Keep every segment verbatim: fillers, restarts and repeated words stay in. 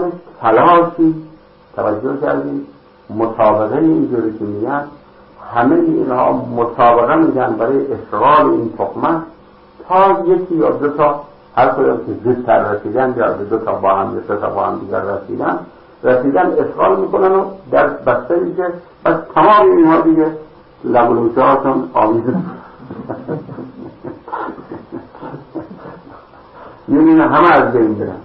دنبال تلاشی، توجه کردید، مسابقه اینجوری که میگن، همه اینها مسابقه میگن برای اشغال این تخمه تا یکی یا دو تا هر کدوم که زودتر رسیدن یا دو تا با هم یا سه تا با هم دیگر رسیدن رسیدن اشغال میکنن و در بسته میشه، بس تمام اینها دیگه لبولوچه هاشون آمیزن میبینه همه از بین برن.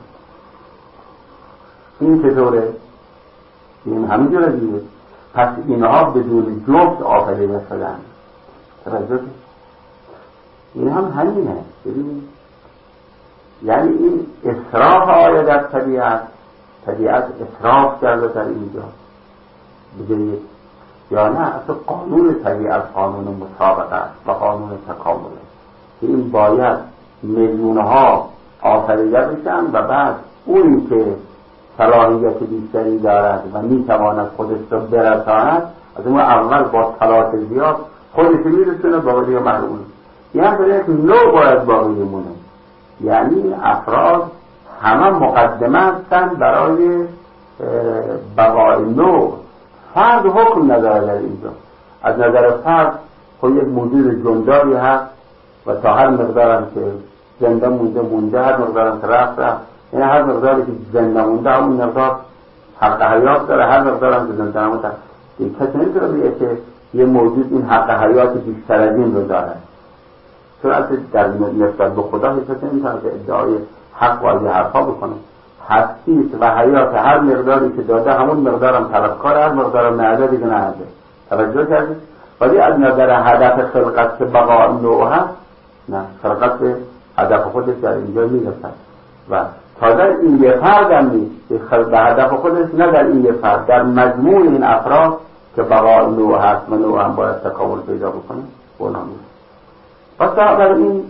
این چطوره؟ این همینجوره دیگه. پس اینها بدون جفت آفریده شدن. توجه این هم همینه. ببینید یعنی این اسراف آیا در طبیعت، طبیعت اسراف کرده در اینجا بگید یا نه، اصلا قانون طبیعت قانون مسابقه است و قانون تکامله که این باید میلیونها آفریده بشن و بعد اونی که صلاحیت بیشتری دارد و میتواند خودش رو برساند از اون اول با تلاش زیاد خودش میرسونه باقی محروم. یعنی به یک نوع باید باقی مونه. یعنی این افراد همه مقدمه هستند برای بقای نوع. فرد حکم نداره در اینجا. از نظر فرد خود یک موجود جنداری هست و تا هر مقدارم که زنده مونده مونده، هر مقدارم که رفت رفت، یعنی هر مقداری که زنده مونده همون مقدار حق حیات داره، هر مقدارم که زنده مونده دیگه کسی نمیتونه بگه که یه موجود این حق حیات بیشتر از این رو داره. چون اصلا در نسبت به خدا کسی نمیتونه که ادعای حق و یه حرفا بکنه. هستی و حیات هر مقداری که داده همون مقدارم طلبکار، هر مقدارم نهده دیگه نهده. توجه کردید؟ ولی از نظر هدف خلقت که بقا نوع هست، نه، خلقت به هدف خودش در اینجا میرسد و تا در این یه فرد هم نیست به هدف خودش، نه در این یه فرد، در مجموع این افراد که بقا نوع هست و نوع هم باید تکامل پیدا بکنه اونا میرسد. پس در این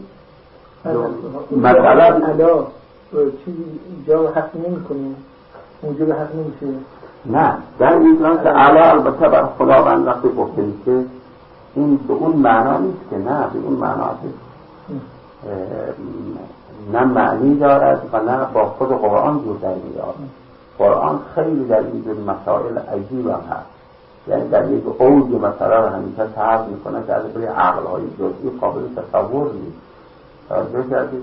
مسئله چیزی جا حق نمی کنیم موجود حق نمیشه. نه، در این جانس علا البته بر خداوند وقتی گفتیم که این به اون معنا نیست که نه، به اون معنا نه معنی دارد و نه با خود قرآن جور در میاد. قرآن خیلی در این جور مسائل عجیب هم هست، یعنی در یک اوج مسئله رو همیشه تعرض میکنه که از بری عقلهای جزئی قابل تصور نیست. توجه کردید؟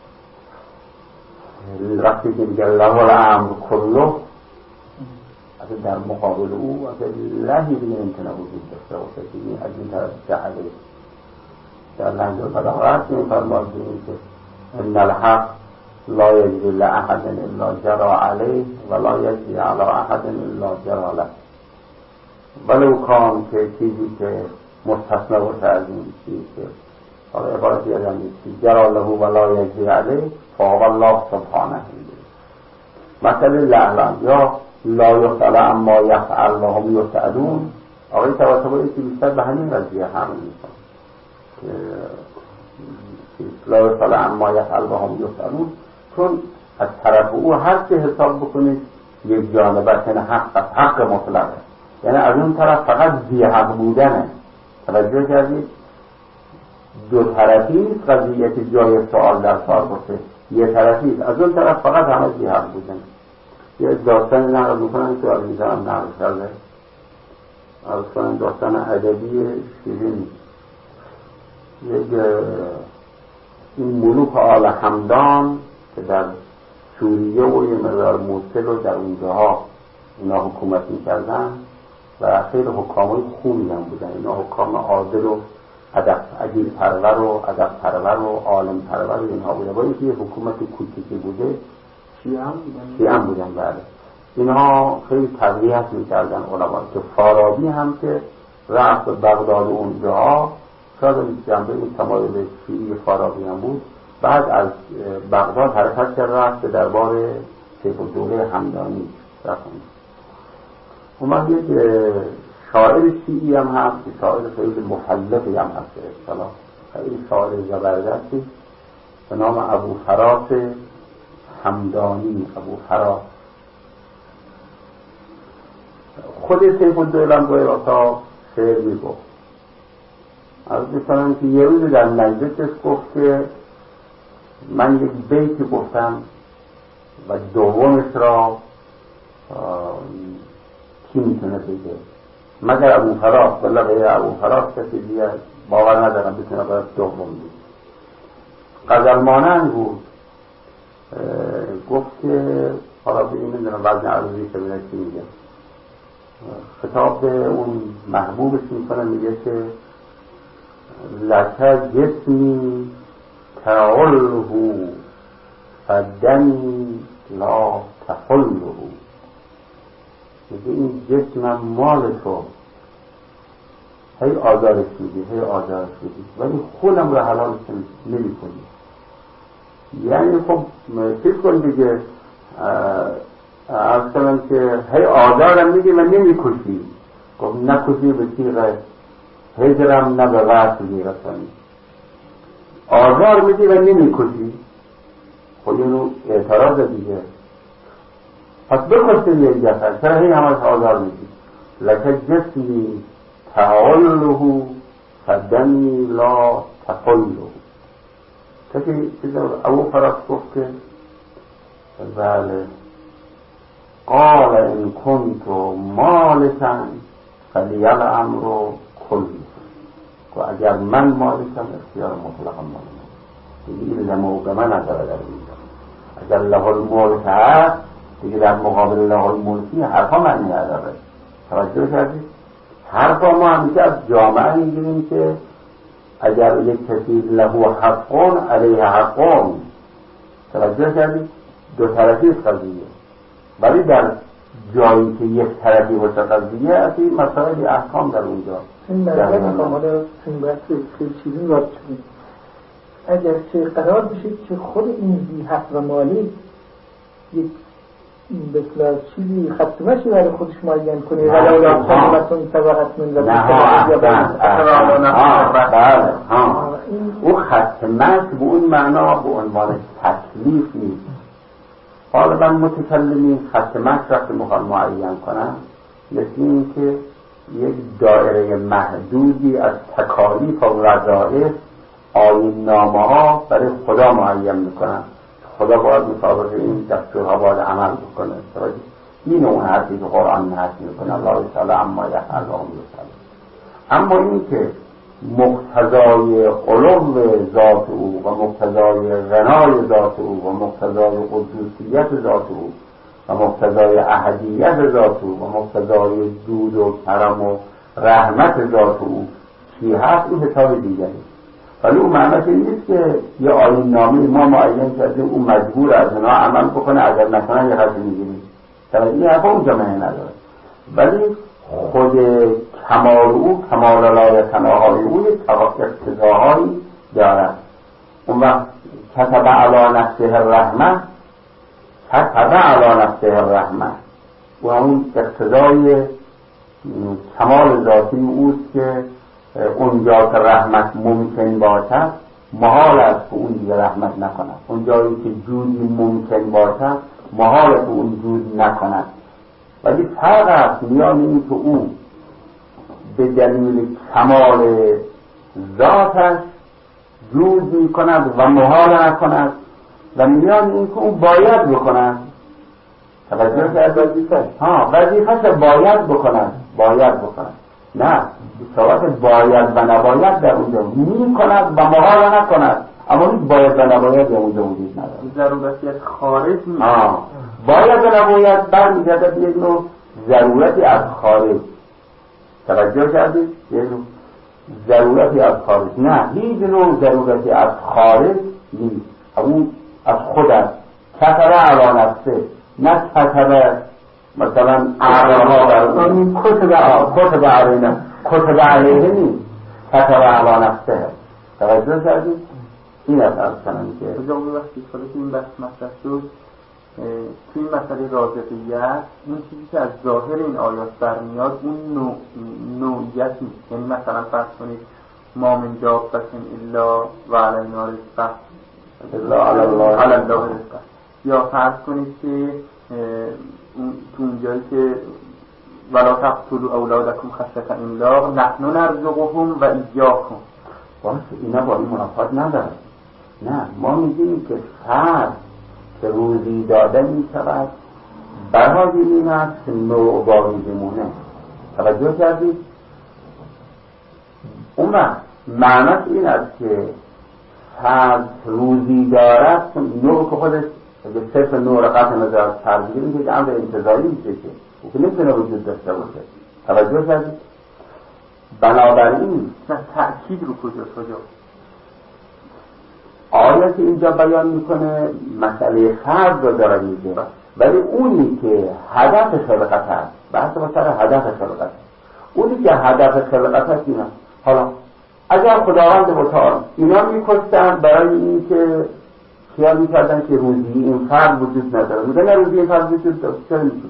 وقتی که میگه له الامر کله، اصلا در مقابل او اصلا لحی دیگه نمیتونه وجود داشته باشه که از این طرف جعله در لحظه بلاغت میفرماید که ان الحق لا یجری لاحد الا جرى علیه و لا یجری علی احد الا جرى له. ولو کان که چیزی که مستثنا باشه از این چیزی که حالا عبارت یادم نیست جرى له و لا یجری علیه فهو الله سبحانه. مثل لعلان یا لا یسأل عما یفعل و هم یسألون، آقای طباطبایی که بیشتر به همین قضیه حمل میکنه که لا یسأل عما یفعل و هم یسألون، چون از طرف او هر چه حساب بکنید یک جانبه یعنی حق حق مطلقه، یعنی از اون طرف فقط ذی حق بودنه. توجه کردید؟ دو طرفی نیست قضیه که جای سوال در کار باشه، یه طرفی، از اون طرف فقط همه ذی حق بودنه. یه داستان نقل میکنن که آقای میزنم نقل کرده، اصلا داستان ادبی شیرین. یک این ملوک آل همدان که در سوریه و یه مقدار موصل و در اونجاها اینا حکومت میکردن و خیلی حکامای خوبی هم بودن. اینا حکام عادل و ادب عدیل پرور و ادب پرور و عالم پرور و اینها بوده. با اینکه حکومت کوچیکی بوده، شیعه هم بودن. شیعه هم بودن بله. اینها خیلی تقویت میکردن علما، که فارابی هم که رفت بغداد اونجاها شاید جنبه تمایل شیعی فارابی هم بود، بعد از بغداد حرکت کرد رفت به دربار سیف الدوله همدانی رفت. اومد یک شاعر شیعی هم هست که شاعر خیلی مخلفی هم هست، اصطلاح خیلی شاعر زبردستی به نام ابو فراس همدانی. ابو فراس خود سیف الدوله هم گوی راستا شعر میگفت. از بسنم که یه روز در مجلسش گفت که من یک بیتی گفتم و دومش را کی میتونه بگه مگر ابو فراس، ولی غیر ابو فراس کسی دیگه باور ندارم بتونه باید دوم بگه. غزل مانند بود. گفت که حالا به این میدونم وزن عروضی که بینه چی میگه، خطاب به اون محبوبش میکنه، میگه که لکه جسمی تعله فدنی لا تحله. میگه این جسمم مال تو، هی آزارش میدی هی آزارش میدی ولی خودم رو حلالش نمی کنی. یعنی خب چیز کن دیگه، عرض کنم که هی آزارم میدی و نمی کشی. خب نکشی به تیغ هجرم نه به وصل میرسانی، آزار میدی و نمی کشی. خب اینو اعتراض دیگه، پس بکشتی یک جسد، چرا هی همش آزار میدی؟ لکه جسمی تعاله فدنی لا تحله. کسی ابو فراس گفت که بله قال ان کنت مالکا فلی الامر کلی. و اگر من مالکم اختیار مطلقا مال من دیگه، این موقع من نداره در اینجا. اگر له الملک هست دیگه در مقابل له الملکی حرفا معنی نداره. توجه کردید؟ حرفا ما همیشه از جامعه میگیریم که اگر یک کسی له حقون علیه حقون. توجه کردید؟ دو طرفی قضیه، ولی در جایی که یک طرفی باشه قضیه از این مسائل احکام در اونجا. این مسئله میخوام حالا این بحث چیزی وارد شدیم. اگر چه قرار بشید که خود این بی حق و مالی یک بسیار چیزی ختمشی برای خودش معین کنه ولی اولا خدمتون طبقت من و بله او ختمش به اون معنا به عنوان تکلیف نیست. غالبا متکلمین ختمش وقتی میخوان معین کنن مثل این که یک دایره محدودی از تکالیف و وظایف آیین نامه ها برای خدا معین میکنن. خدا باید مطابق این دستورها باید عمل بکنه. این اون حرفی که قرآن نهت میکنه الله تعالی اما یفعل و هم یفعل. اما این که مقتضای علو ذات او و مقتضای غنای ذات او و مقتضای قدوسیت ذات او و مقتضای احدیت ذات او و مقتضای جود و کرم و رحمت ذات او چی هست، این حساب دیگری. ولی اون معنیش نیست که یه آیین نامی ما معین کردیم اون مجبور از اونا عمل بکنه، اگر نکنه یه خرجی میگیریم. در این حرف اونجا معنی نداره. ولی خود کمال او، کمال لایتناهای او یک اقتضاهایی دارد. اون وقت کتب علی نفسه الرحمه، کتب علی نفسه الرحمه و اون اقتضای کمال ذاتی اوست که اونجا که رحمت ممکن باشد محال است که اون دیگه رحمت نکند. اونجایی که جودی ممکن باشد محال است که اون جود نکند. ولی فرق است میان این که او به دلیل کمال ذاتش جود می کند و محال نکند و میان این که او باید بکند. توجه کرد؟ وظیفه ها وظیفه‌ش باید بکند، باید بکند. نه صورت باید و نباید در اونجا می کند و محال نکند، اما این باید و نباید در اونجا وجود نداره. ضرورتی از خارج نیست. باید و نباید برمیگرده به یک نوع ضرورتی از خارج. توجه کردید؟ یک نوع ضرورتی از خارج. نه هیچ نوع ضرورتی از خارج نیست، اون از خود است. کتبه علی نفسه، نه کتبه مثلا اعراها برای کتب علینا، کتب علیه نیست، کتب علی نفسه. توجه کردید؟ این از از کنم که اجا اون وقتی که این بحث مطرح شد توی مسئله رازقیت این چیزی که از ظاهر این آیات برمیاد اون نوع نوعیت نیست. یعنی مثلا فرض کنید ما من جابتن الا و علینا رزقه الا علی الله رزقه، یا فرض کنید که تو اونجایی که ولا تقتلوا اولادکم خشیة املاق نحن نرزقهم و ایاکم. باشه اینا با این منافات نداره. نه ما میگیم که فرد که روزی داده می شود برای این است نوع باقی بمونه. توجه کردید؟ اون وقت معنیش این است که فرد روزی دارد، نوع که خودش اگه صرف نوع را قطع نظر از فرد بگیریم که امر انتظاری میشه که که نمیتونه وجود داشته باشه. توجه کردید؟ بنابراین تأکید رو کجاست کجا؟ آیه که اینجا بیان میکنه مسئله فرد رو داره میگه، ولی اونی که هدف خلقت هست، بحث با سر هدف خلقت، اونی که هدف خلقت هست اینا. حالا اگر خداوند متعال اینا میکشتن برای این که خیال میکردن که روزی این فرد وجود نداره، میگه نه روزی این فرد وجود داره، چرا میکنه؟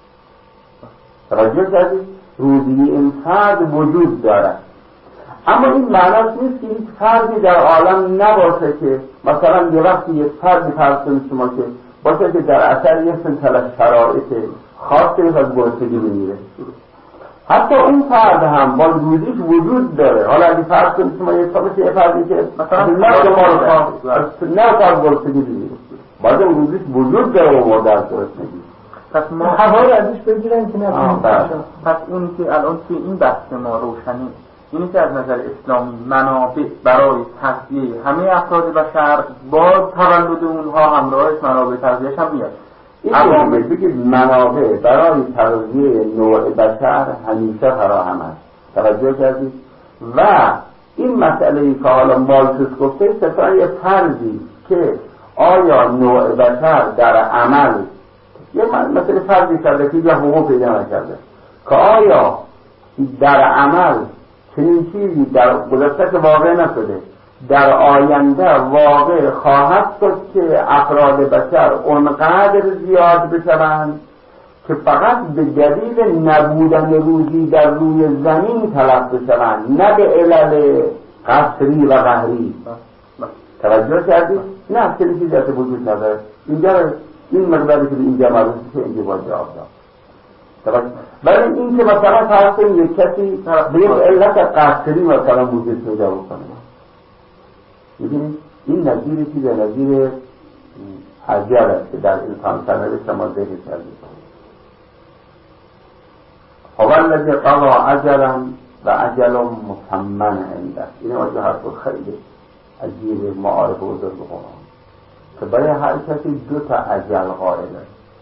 توجه کردید؟ روزی این فرد وجود داره، اما این معنیش نیست که هیچ فردی در عالم نباشه که مثلا یه وقتی یک فردی فرض کنید شما که باشه که در اثر یک سلسله شرایط خاصی از گرسنگی بمیره. حتی اون فرد هم با روزیش وجود داره. حالا اگه فرض کنید شما یه فردی یه فردی که مثلا نه شما نه فرد گرسنگی بمیره، باید اون روزیش وجود داره و مرده از گرسنگی. پس ما هوا رو ازش بگیرن که نکنیم. پس اونی که الان توی این بحث ما روشنی اینی که از نظر اسلامی منابع برای تغذیه همه افراد بشر با تولد اونها همراهش منابع تغذیه‌اش هم میاد. این که بگید منابع برای تغذیه نوع بشر همیشه فراهم است. توجه کردید؟ و این مسئله که حالا مالتوس گفته صرفا یه فرضی که آیا نوع بشر در عمل یه مسئله فرضی کرده که یه حقوق پیدا نکرده که آیا در عمل چنین چیزی در گذشته که واقع نشده در آینده واقع خواهد شد که افراد بشر اونقدر زیاد بشوند که فقط به دلیل نبودن روزی در روی زمین تلف بشوند، نه به علل قصری و قهری. توجه کردید؟ نه چنین چیزی اصلا وجود نداره. اینجا این مقداری که اینجا مربوط که اینجا باید جواب داد. ولی این که مثلا فرض کنید یک کسی به یک علت قصری مثلا وجود پیدا بکنه، می‌بینید این نظیر چیز نظیر عجل است که در انسان سرنوشت ما ذکر کردید. هو الذی قضی اجلا و اجل مسمى عنده. این وجه حرف خیلی عجیب معارف بزرگ قرآن که برای هر کسی دو تا اجل قائله.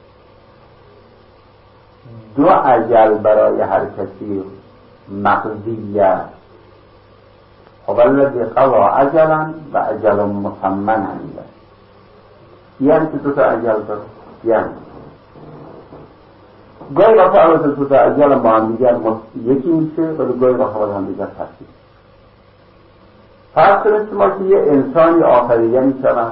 دو اجل برای هر کسی مقضیه. هو الذی قضی اجلا و اجل مسمى عنده. یعنی که دو تا اجل داره. یعنی گاهی وقتا البته دو تا اجل با هم دیگر یکی میشه ولی گاهی وقتا با هم دیگر تفصیل. فرض کنید شما که یه انسانی آفریده میشود،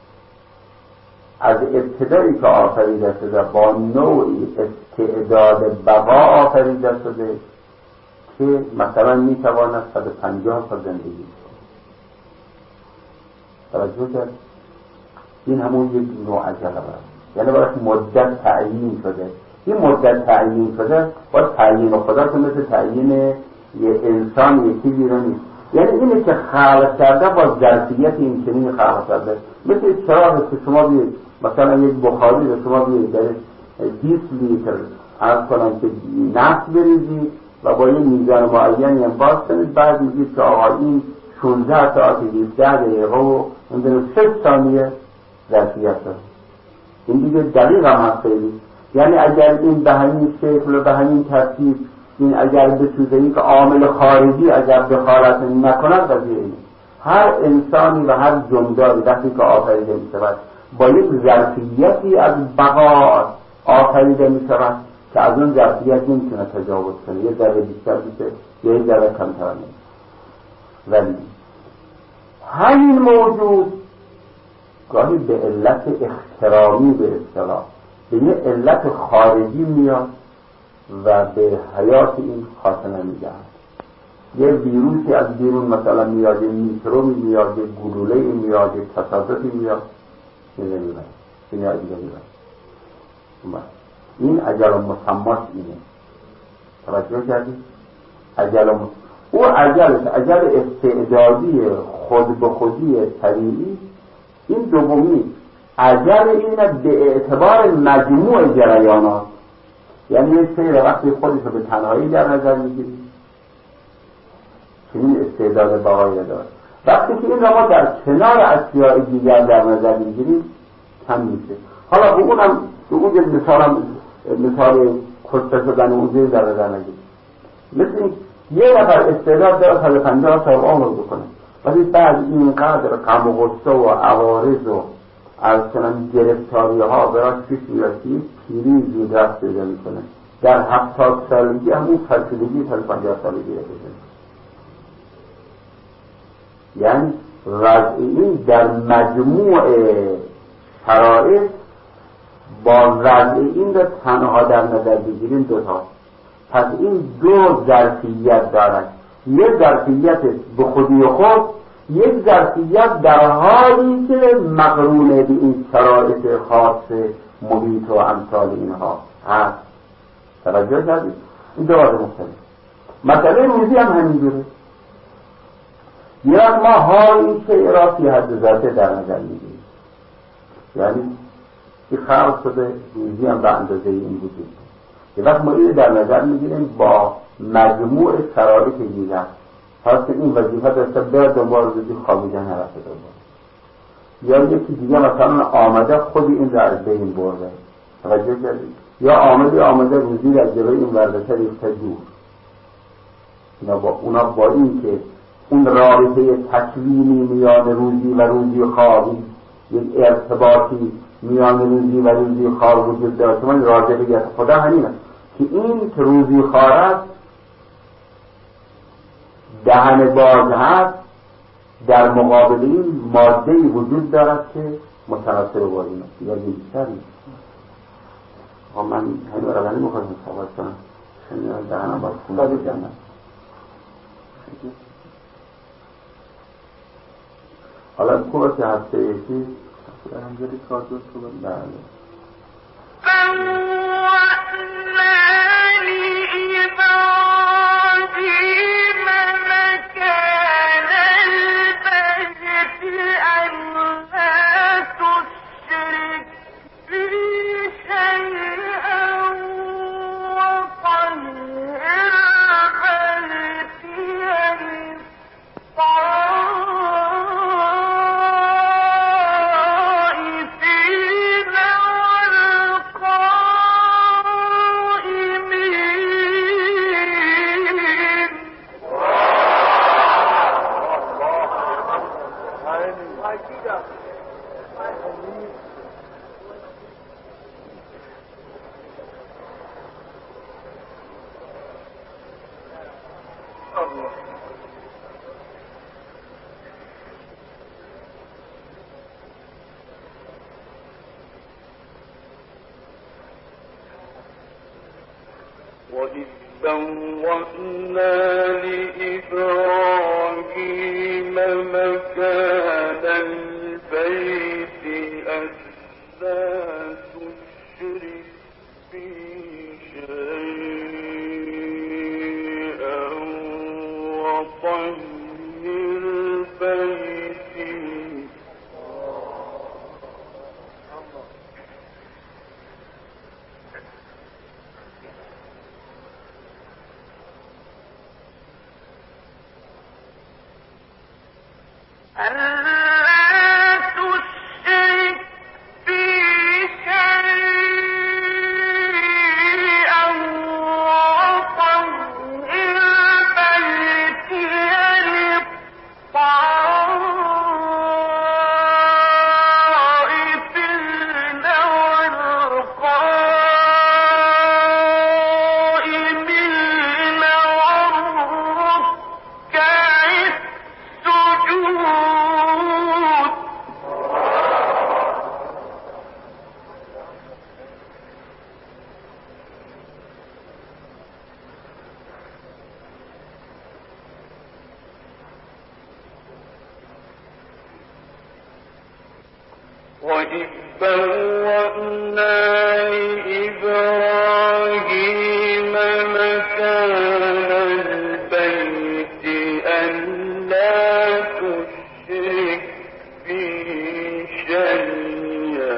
از ابتدایی که آفریده شده با نوعی استعداد بقا آفریده شده که مثلا میتواند صد و پنجاه سال زندگی کنه. توجه کرد؟ این همون یک نوع عجله برد، یعنی براش مدت تعیین شده. این مدت تعیین شده باید تعیین خدا که مثل تعیین یه انسان یکی بیرون نیست. یعنی اینه که خلق کرده با ظرفیت این چنین خلق کرده. مثل چراغ که شما بیید مثلا یک بخاری رو شما بیید در بیست لیتر عرض کنم که نفت بریزید و با یه میزان معینی هم باز کنید، بعد میگید که آقا این شانزده ساعت هفده دقیقه و اون شش ثانیه ظرفیت داره. این دیگه دقیق هم هست خیلی. یعنی اگر این به همین شکل و به همین ترتیب این اگر بسوزه این که عامل خارجی اگر دخالت نکند قضیه اینه. هر انسانی و هر جنداری وقتی که آفریده می شود با یک ظرفیتی از بقا آفریده می شود که از اون ظرفیت نمیتونه تجاوز کنه، یه ذره بیشتر میشه یا یه ذره کمتر میشه. ولی همین موجود گاهی به علت احترامی به اصطلاح به یه علت خارجی میاد و به حیات این خاتمه میدهد. یه ویروسی از بیرون مثلا میاد، یه میکروبی میاد، یه گلوله‌ای میاد، یه تصادفی میاد، یه نمیاد دنیا دیگه میاد. این اجل مسماش اینه. توجه کردی؟ اجل مسماش او اجلش اجل استعدادی خود به خودی طبیعی این دومی عجب اینه به اعتبار مجموع جریانات، یعنی یک سیر وقتی خودش رو به تنهایی در نظر میگیری چنین استعداد بقایی داره. وقتی که این را ما در کنار اشیاء دیگر در نظر میگیریم کم میشه. حالا به اونم به اون مثالم مثال کشته شدن اون در نظر نگیریم. مثل یه نفر استعداد داره تا پنجاه سال عمر بکنه، ولی بعد اینقدر غم و غصه و عوارض و اصلا گرفتاری ها براش پیش میاد که پیری زود رفت پیدا میکنه، در هفتاد سالگی همون فرسودگی تا پنجاه سالگی رسیده. یعنی وضعی در مجموع شرایط با وضعی این را تنها در نظر بگیریم دوتا. پس این دو ظرفیت دارد، یک ظرفیت به خودی خود، یک ظرفیت در حالی که مقرون به این شرایط خاص محیط و امثال اینها هست. توجه کردید؟ این دو وضع مختلف. مسئله روزی هم همینجوره. یعنی ما حالی که را فی حد ذاته در نظر میگیریم، یعنی که خلق شده روزی هم به اندازه این وجود. یه وقت ما این در نظر میگیریم با مجموع شرایط دیگر، پس این وظیفه داشته بر دنبال روزی خوابیدن نرفته دنبال، یا یکی دیگه مثلا آمده خود این را از بین برده. توجه کردید؟ یا آمده آمده روزی را جلوی این وردشه ریخته دور. اونا با, اونا با این که اون رابطه تکوینی میان روزی و روزی خوابی، یک ارتباطی میان روزی و روزی خواب وجود داره که من راجعیت خدا همینه که این که روزی خوار است دهن باز هست، در مقابل این ماده وجود دارد که متناسب با این است یا بیشتر نیست. من همین برای نمیخواستم صحبت کنم، شنیدم دهنم باز خونه بجنم. حالا خوبه که هفته یکی همجوری کار دوست رو بله وَإِذْ بَوَّأْنَا لِإِبْرَاهِيمَ مَكَانَ الْبَيْتِ أَلَّا تُشْرِكْ بِي شَيْئًا وَطَهِّرْ بَيْتِي وَإِذْ بَوَّأْنَا لِإِبْرَاهِيمَ مَكَانَ الْبَيْتِ أَلَّا تُشْرِكْ بِي شَيْئًا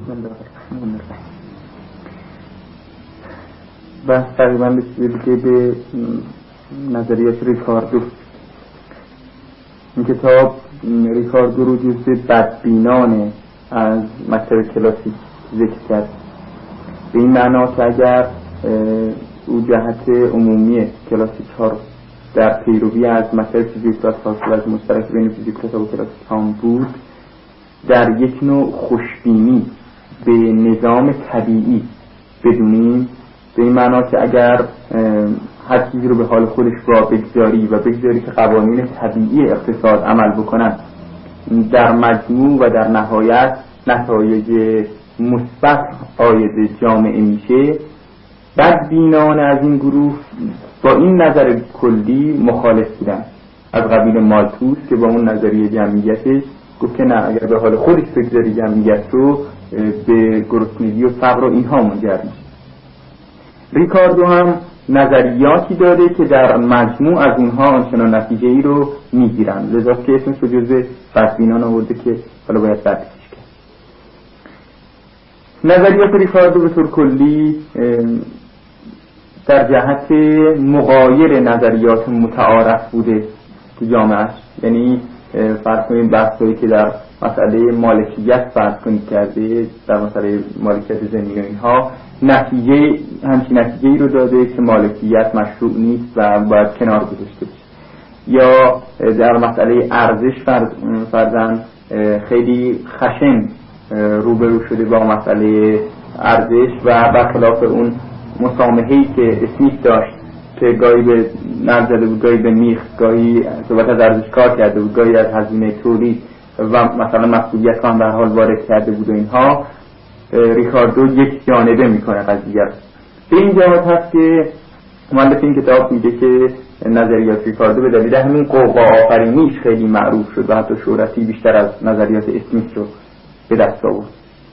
بسم الله الرحمن الرحیم. بس تقریبا رسیده دیگه به نظریات ریکاردو. این کتاب ریکاردو رو جزء بدبینان از مکتب کلاسیک ذکر کرد، به این معنا که اگر او جهت عمومی کلاسیک ها رو در پیروی از مکتب فیزیکراس حاصل از مشترک بین فیزیکراس و کلاسیک ها بود، در یک نوع خوشبینی به نظام طبیعی بدونیم، به این معنا که اگر هر چیزی رو به حال خودش را بگذاری و بگذاری که قوانین طبیعی اقتصاد عمل بکنن، در مجموع و در نهایت نتایج مثبت عاید جامعه میشه، بدبینان از این گروه با این نظر کلی مخالف بودن، از قبیل مالتوس که با اون نظریه جمعیتش گفت که نه، اگر به حال خودش بگذاری جمعیت رو به گرسنگی و فقر و اینها منجر میشه. ریکاردو هم نظریاتی داده که در مجموع از اونها آنچنان نتیجه ای رو میگیرن، لذا که اسمش رو جزء بدبینان آورده که حالا باید بررسیش کرد. نظریات ریکاردو به طور کلی در جهت مغایر نظریات متعارف بوده تو جامعه، یعنی فرض کنید بحثایی که در مسئله مالکیت فرض کنید کرده، در مسئله مالکیت زمین و اینها، نتیجه همچین نتیجه ای رو داده که مالکیت مشروع نیست و باید کنار گذاشته بشه. یا در مسئله ارزش فرضاً خیلی خشن روبرو شده با مسئله ارزش و برخلاف اون مسامحه‌ای که اسمیت داشت که گاهی به نرد زده بود، گاهی به میخ، گاهی صحبت از ارزش کار کرده بود، گاهی از هزینه تولید و مثلا مسئولیت هم در حال وارد کرده بود و اینها، ریکاردو یک جانبه میکنه قضیه. به این جهت هست که مؤلف این کتاب میگه که نظریات ریکاردو به دلیل همین قوقا آفرینیش خیلی معروف شد و حتی شهرتی بیشتر از نظریات اسمیت رو به دست آورد.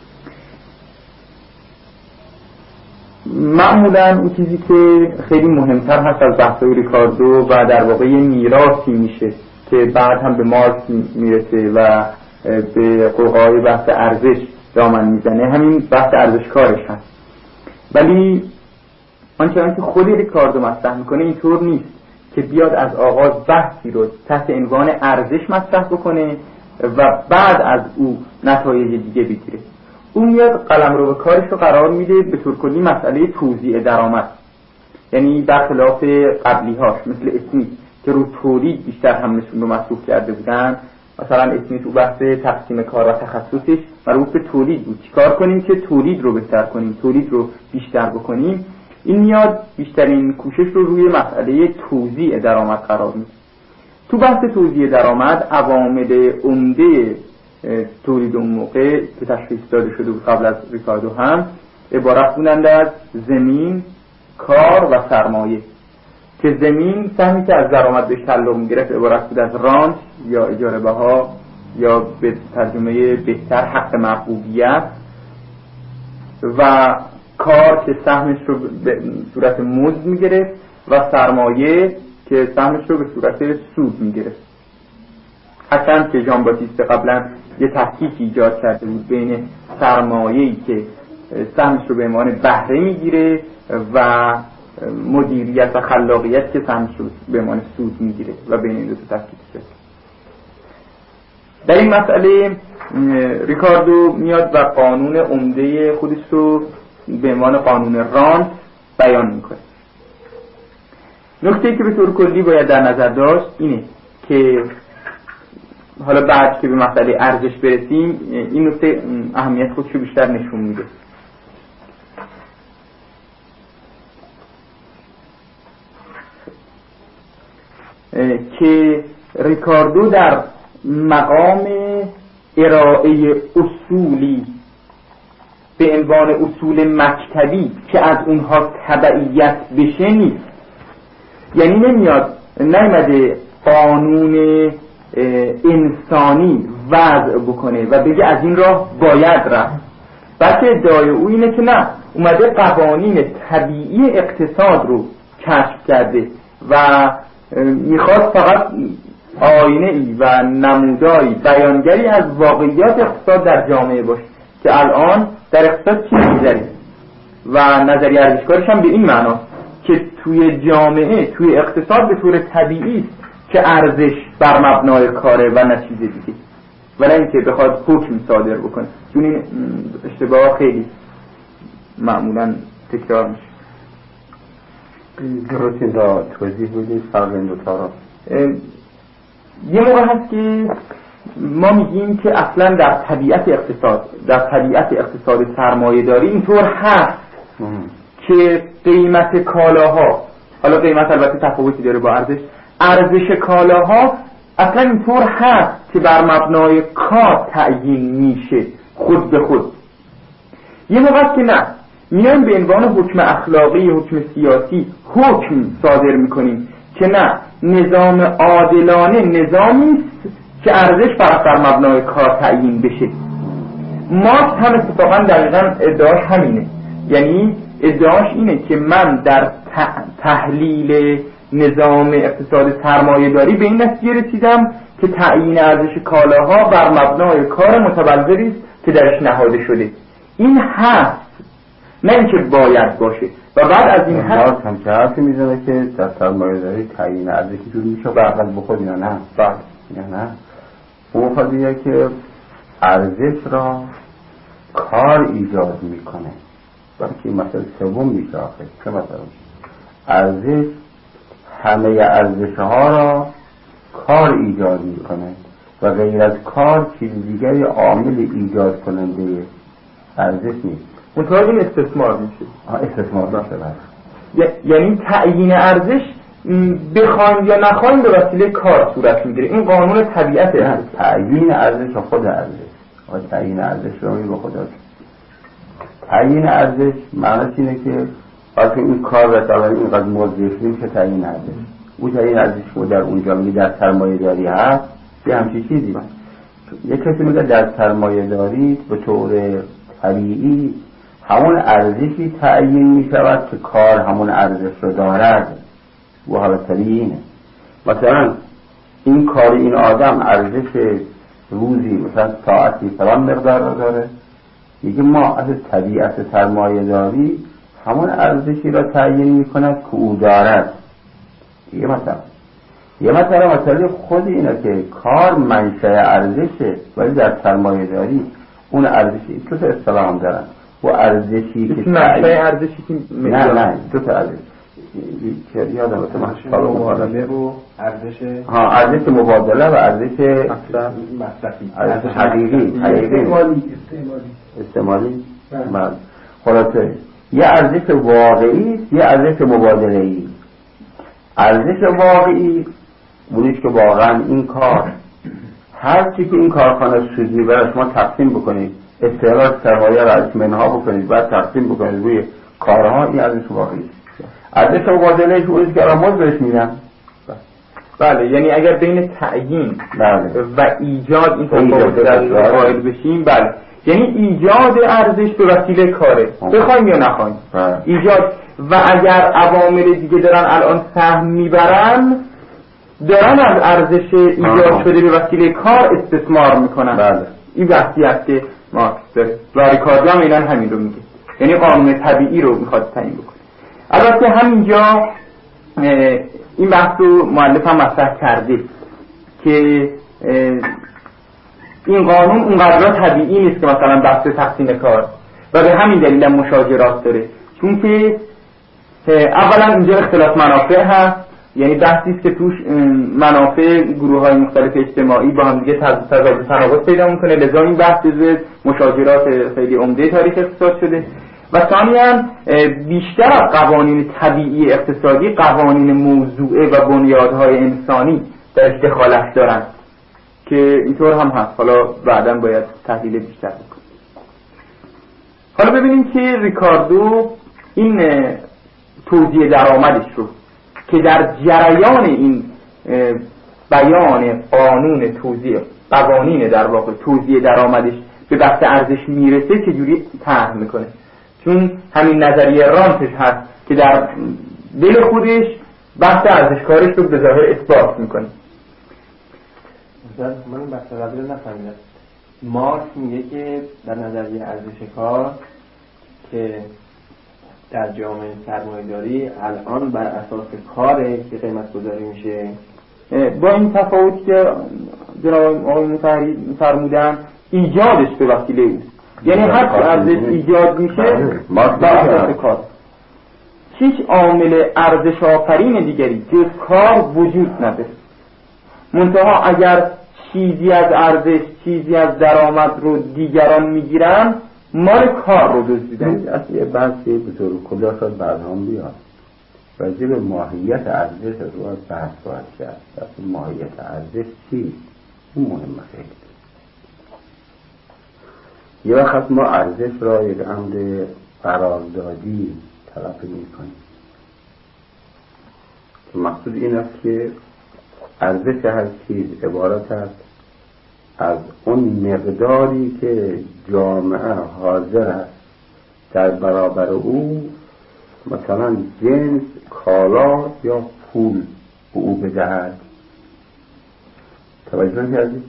معمولا اون چیزی که خیلی مهمتر هست از بحث‌های ریکاردو و در واقع میراثی میشه که بعد هم به مارکس میرسه و به قوقای بحث ارزش دامن میزنه، همین بحث ارزش کارش هست. ولی آنچنان که خود ریکاردو مطرح میکنه اینطور نیست که بیاد از آغاز بحثی رو تحت عنوان ارزش مطرح بکنه و بعد از او نتایج دیگه بگیره. اون میاد قلمرو کارش رو قرار میده به طور کلی مسئله توزیع درآمد، یعنی برخلاف قبلی‌هاش مثل اسمیت که رو تولید بیشتر همشون رو مصروف کرده بودن. مثلا اسمیت او بحث تقسیم کار و تخصصش مربوط به تولید بود، چیکار کنیم که تولید رو بهتر کنیم، تولید رو بیشتر بکنیم. این میاد بیشترین کوشش رو روی مسئله توزیع درآمد قرار میده. تو بحث توزیع درآمد عوامل عمده تولید اون موقع که تشخیص داده شده بود قبل از ریکاردو هم عبارت بودند از زمین، کار و سرمایه، که زمین سهمی که از درآمد بهش تعلق می‌گرفت عبارت بود از رانت یا اجاره بها یا به ترجمه بهتر حق محبوبیت، و کار که سهمش رو به صورت مزد می‌گرفت و سرمایه که سهمش رو به صورت سود می‌گرفت. هرچند که ژان باتیست قبلا یه تفکیک ایجاد کرده بود بین سرمایه‌ای که سهمش رو به عنوان بهره میگیره و مدیریت و خلاقیت که سهمش رو به عنوان سود میگیره و بین این دو تا تفکیک شد. در این مسئله ریکاردو میاد و قانون عمده خودش رو به عنوان قانون رانت بیان میکنه. نکته‌ای که به طور کلی باید در نظر داشت اینه که حالا بعد که به مسئله ارزش برسیم این نکته اهمیت خودش رو بیشتر نشون میده. که ریکاردو در مقام ارائه اصولی به عنوان اصول مکتبی که از اونها تبعیت بشه نیست، یعنی نمیاد نیامده قانون انسانی وضع بکنه و بگه از این راه باید رفت، بلکه ادعای او اینه که نه، اومده قوانین طبیعی اقتصاد رو کشف کرده و میخواد فقط آینه ای و نموداری بیانگری از واقعیات اقتصاد در جامعه باشه که الان در اقتصاد چی می‌گذره و نظریه ارزشکارش هم به این معنا که توی جامعه، توی اقتصاد به طور طبیعی است که ارزش بر مبنای کاره و نه چیز دیگه، ولی اینکه بخواد حکم صادر بکنه. چون این اشتباه خیلی معمولا تکرار میشه. درست این را توضیح بدید فرق این دوتا را. یه موقع هست که ما میگیم که اصلا در طبیعت اقتصاد، در طبیعت اقتصاد سرمایه داری اینطور هست که قیمت کالاها، حالا قیمت البته تفاوتی داره با ارزش، ارزش کالاها اصلا اینطور هست که بر مبنای کار تعیین میشه خود به خود. یه موقع که نه، میایم به عنوان حکم اخلاقی، حکم سیاسی حکم صادر میکنیم که نه، نظام عادلانه نظامی است که ارزش فقط بر مبنای کار تعیین بشه. مارکس هم اتفاقا دقیقا ادعاش همینه، یعنی ادعاش اینه که من در تحلیل نظام اقتصاد سرمایه داری به این نتیجه رسیدم که تعیین ارزش کالاها بر مبنای کار متبلوری است که درش نهاده شده. این هست، نه اینکه باید باشه. و بعد از این هست هم که حرفی میزنه که در سرمایه داری تعیین ارزشی جور میشه برقل بخود یا نه؟ بعد یا نه اون خواهدیه که ارزش را کار ایجاد میکنه، بلکه مثلا سوم میشه آخه چه مثلا ارزش همه ارزش ها را کار ایجاد میکنه و غیر از کار چیز دیگری عامل ایجاد کننده ارزش نیست. منطقه این استثمار میشه. آه استثمار میشه. یعنی تعیین ارزش بخوایم یا نخوایم به وسیله کار صورت میگیره. این قانون طبیعت ارزش. تعیین ارزش و خود ارزش. آه تعیین ارزش رو به خدا. تعیین ارزش معنیش اینه که وقتی این کار رو تا اینقدر موظف میشه تعیین ارزش. اون تعیین ارزش که در اونجا میگه در سرمایه داری هست، یه همچین چیزی باشه. یک کسی میگه در سرمایه داری به طور طبیعی همون ارزشی تعیین می شود که کار همون ارزش رو دارد و حالت طبیعی اینه. مثلا این کار این آدم ارزش روزی مثلا ساعتی فلان مقدار رو داره، میگه ما از طبیعت سرمایه داری همون ارزشی را تعیین می کند که او دارد. یه مثلا یه مثلا مثلا خود اینه که کار منشأ ارزشه، ولی در سرمایه داری اون ارزشی تو تا اصطلاح هم دارن و ارزشی که منشأ ارزشی که نه نه دو تا ارزش که یادم تو منشأ مبادله و ارزش ها ارزش مبادله و ارزش مصرفی، ارزش حقیقی حقیقی استعمالی استعمالی بله. خلاصه یه ارزش واقعی یه ارزش مبادله ای. ارزش واقعی اونیش که واقعا این کار هر چی که این کارخانه سودی برای شما تقسیم بکنید، استعمال سرمایه را از منها بکنید، بعد تقسیم بکنید روی کارها، این ارزش واقعی است. ارزش مبادله اونیش که آموز بهش میدن. بله، یعنی اگر بین تعیین بله. و ایجاد این تفاوت در قائل بشیم، بله، یعنی ایجاد ارزش به وسیله کاره، بخوایم یا نخوایم ایجاد. و اگر عوامل دیگه دارن الان سهم میبرن، دارن از ارزش ایجاد شده به وسیله کار استثمار میکنن. بله. این بحثی هست که مارکس داره و ریکاردو هم اینان همین رو میگه، یعنی قانون طبیعی رو میخواد تعیین بکنه. البته همینجا این بحث رو مؤلف هم مطرح کرده که این قانون اونقدر طبیعی نیست که مثلا بحث تقسیم کار، و به همین دلیل هم مشاجرات داره، چون که اولا اینجا اختلاف منافع هست، یعنی بحثی است که توش منافع گروه‌های مختلف اجتماعی با هم دیگه تضاد و تناقض پیدا می‌کنه، لذا این بحث جزو مشاجرات خیلی عمده تاریخ اقتصاد شده. و ثانیاً بیشتر از قوانین طبیعی اقتصادی قوانین موضوعه و بنیادهای انسانی درش دخالت دارن که اینطور هم هست. حالا بعداً باید تحلیل بیشتر بکنیم. حالا ببینیم که ریکاردو این توزیع درآمدش رو که در جریان این بیان قانون توزیع قوانین در واقع توزیع درآمدش به بحث ارزش میرسه چجوری طرح میکنه، چون همین نظریه رانتش هست که در دل خودش بحث ارزشکارش رو به ظاهر اثبات میکنه. من این بحث قبلی رو نفهمیدم. مارکس میگه که در نظریه ارزش کار که در جامعه سرمایه‌داری الان بر اساس کاره که قیمت گذاری میشه، با این تفاوت که جناب آقای فرمودن ایجادش به وسیله اوست، یعنی هر چه ارزش ایجاد میشه بر اساس کار. هیچ عامل ارزش آفرین دیگری جز کار وجود نداره. منتها اگر چیزی از ارزش، چیزی از درآمد رو دیگران میگیرن، مال کار رو دزدیدن. اصلا یه بحثی به طور کلی شاید برنامه بیاد راجع به ماهیت ارزش رو باید بحث باید کرد. اصلا ماهیت ارزش چیست؟ این مهمه خیلی. یه وقت ما ارزش را یک امر قراردادی تلقی میکنیم. مقصود این است که ارزش هر چیز عبارت است از اون مقداری که جامعه حاضر است در برابر او مثلا جنس، کالا یا پول به او بدهد. توجه نکردید؟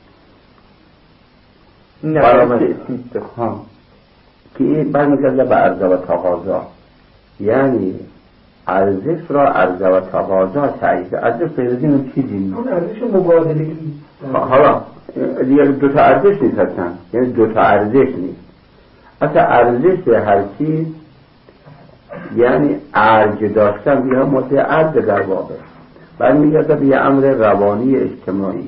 نه ها که این برمیگرده به عرضه و تقاضا، یعنی ارزش را عرضه و تقاضا تعیین. ارزش پیدازین اون چیزی نیست، اون ارزش مبادله‌ای. حالا دیگه دو تا ارزش نیست هستن، یعنی دو تا ارزش نیست. اصلا ارزش هر چیز یعنی ارج داشتن، یا مدل ارج در واقع برمیگرده به یه امر روانی اجتماعی.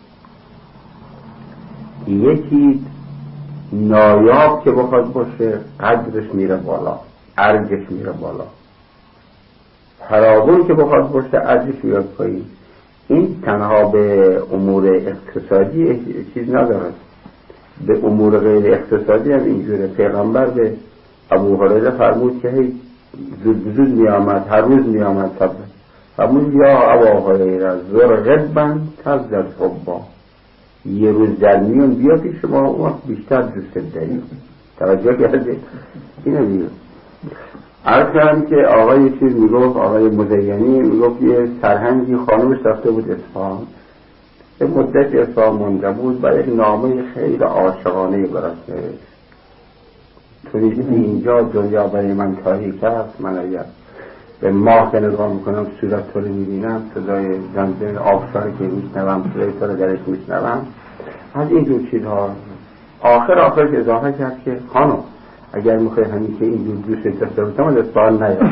یکی نایاب که بخواد باشه قدرش میره بالا، ارجش میره بالا. فراوون که بخواد باشه ارجش میاد پایین. این تنها به امور اقتصادی چیز نداره، به امور غیر اقتصادی هم اینجوره. پیغمبر به ابو هریره فرمود که هی زود زود می آمد، هر روز می آمد صبر فرمود یا ابو هریره زر غدبن تزدد حبا، یه روز در میون بیا پیش ما اون بیشتر دوست داریم. توجه کرده؟ اینه دیگه. عرض کردم که آقای چیز میگفت، آقای مزینی میگفت یه سرهنگی خانومش رفته بود اصفهان، به مدت اصفهان مونده بود و یک نامه خیلی عاشقانه براش نوشت. توی اینجا دنیا برای من تاریک است، من اگر به ماه که نگاه میکنم صورت تو رو میبینم، صدای زنجان آبشاری که میشنوم، صدای تو رو درش میشنوم، از این دو چیزها. آخر آخرش اضافه کرد که خانم اگر میخوای همیشه این دو دوست داشته باشم از اصفهان نیام.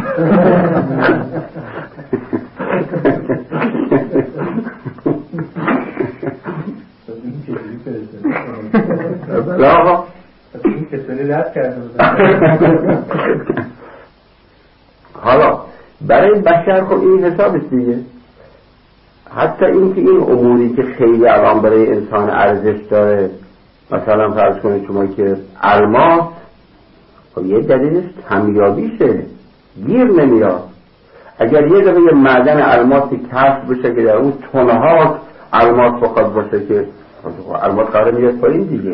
حالا برای بشر خب این حساب است دیگه. حتی این که این اموری که خیلی الان برای انسان ارزش داره، مثلا فرض کنید شما که الماس، خب یه دلیلش کمیابیشه، گیر نمیاد. اگر یه دفعه یه معدن الماسی کشف بشه که در اون تنها الماس بخواد باشه که الماس قراره میاد پایین دیگه.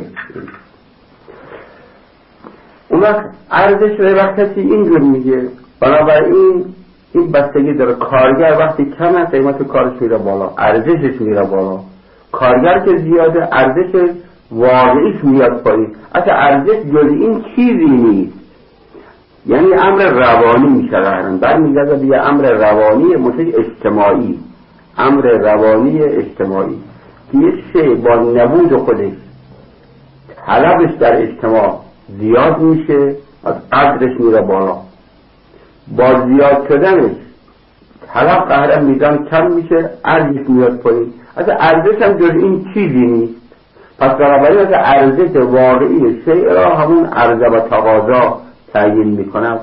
اون وقت ارزش رو وقت کسی اینجور میگه. بنابراین این بستگی داره. کارگر وقتی کمه قیمت کارش میره بالا، ارزشش میره بالا. کارگر که زیاده ارزش واقعیش میاد پایین. اصلا ارزش جز این چیزی نیست، یعنی امر روانی میشه. رهن برمیگرده به یه امر روانی مشکل اجتماعی، امر روانی اجتماعی که یه شی با نبود خودش طلبش در اجتماع زیاد میشه، از قدرش میره بالا. با زیاد شدنش طلب قهرم میزان کم میشه، ارزش میاد پایین. اصلا ارزش هم جز این چیزی نیست. پس بنابراین از ارزش واقعی شیء را همون عرضه و تقاضا تعیین میکنه.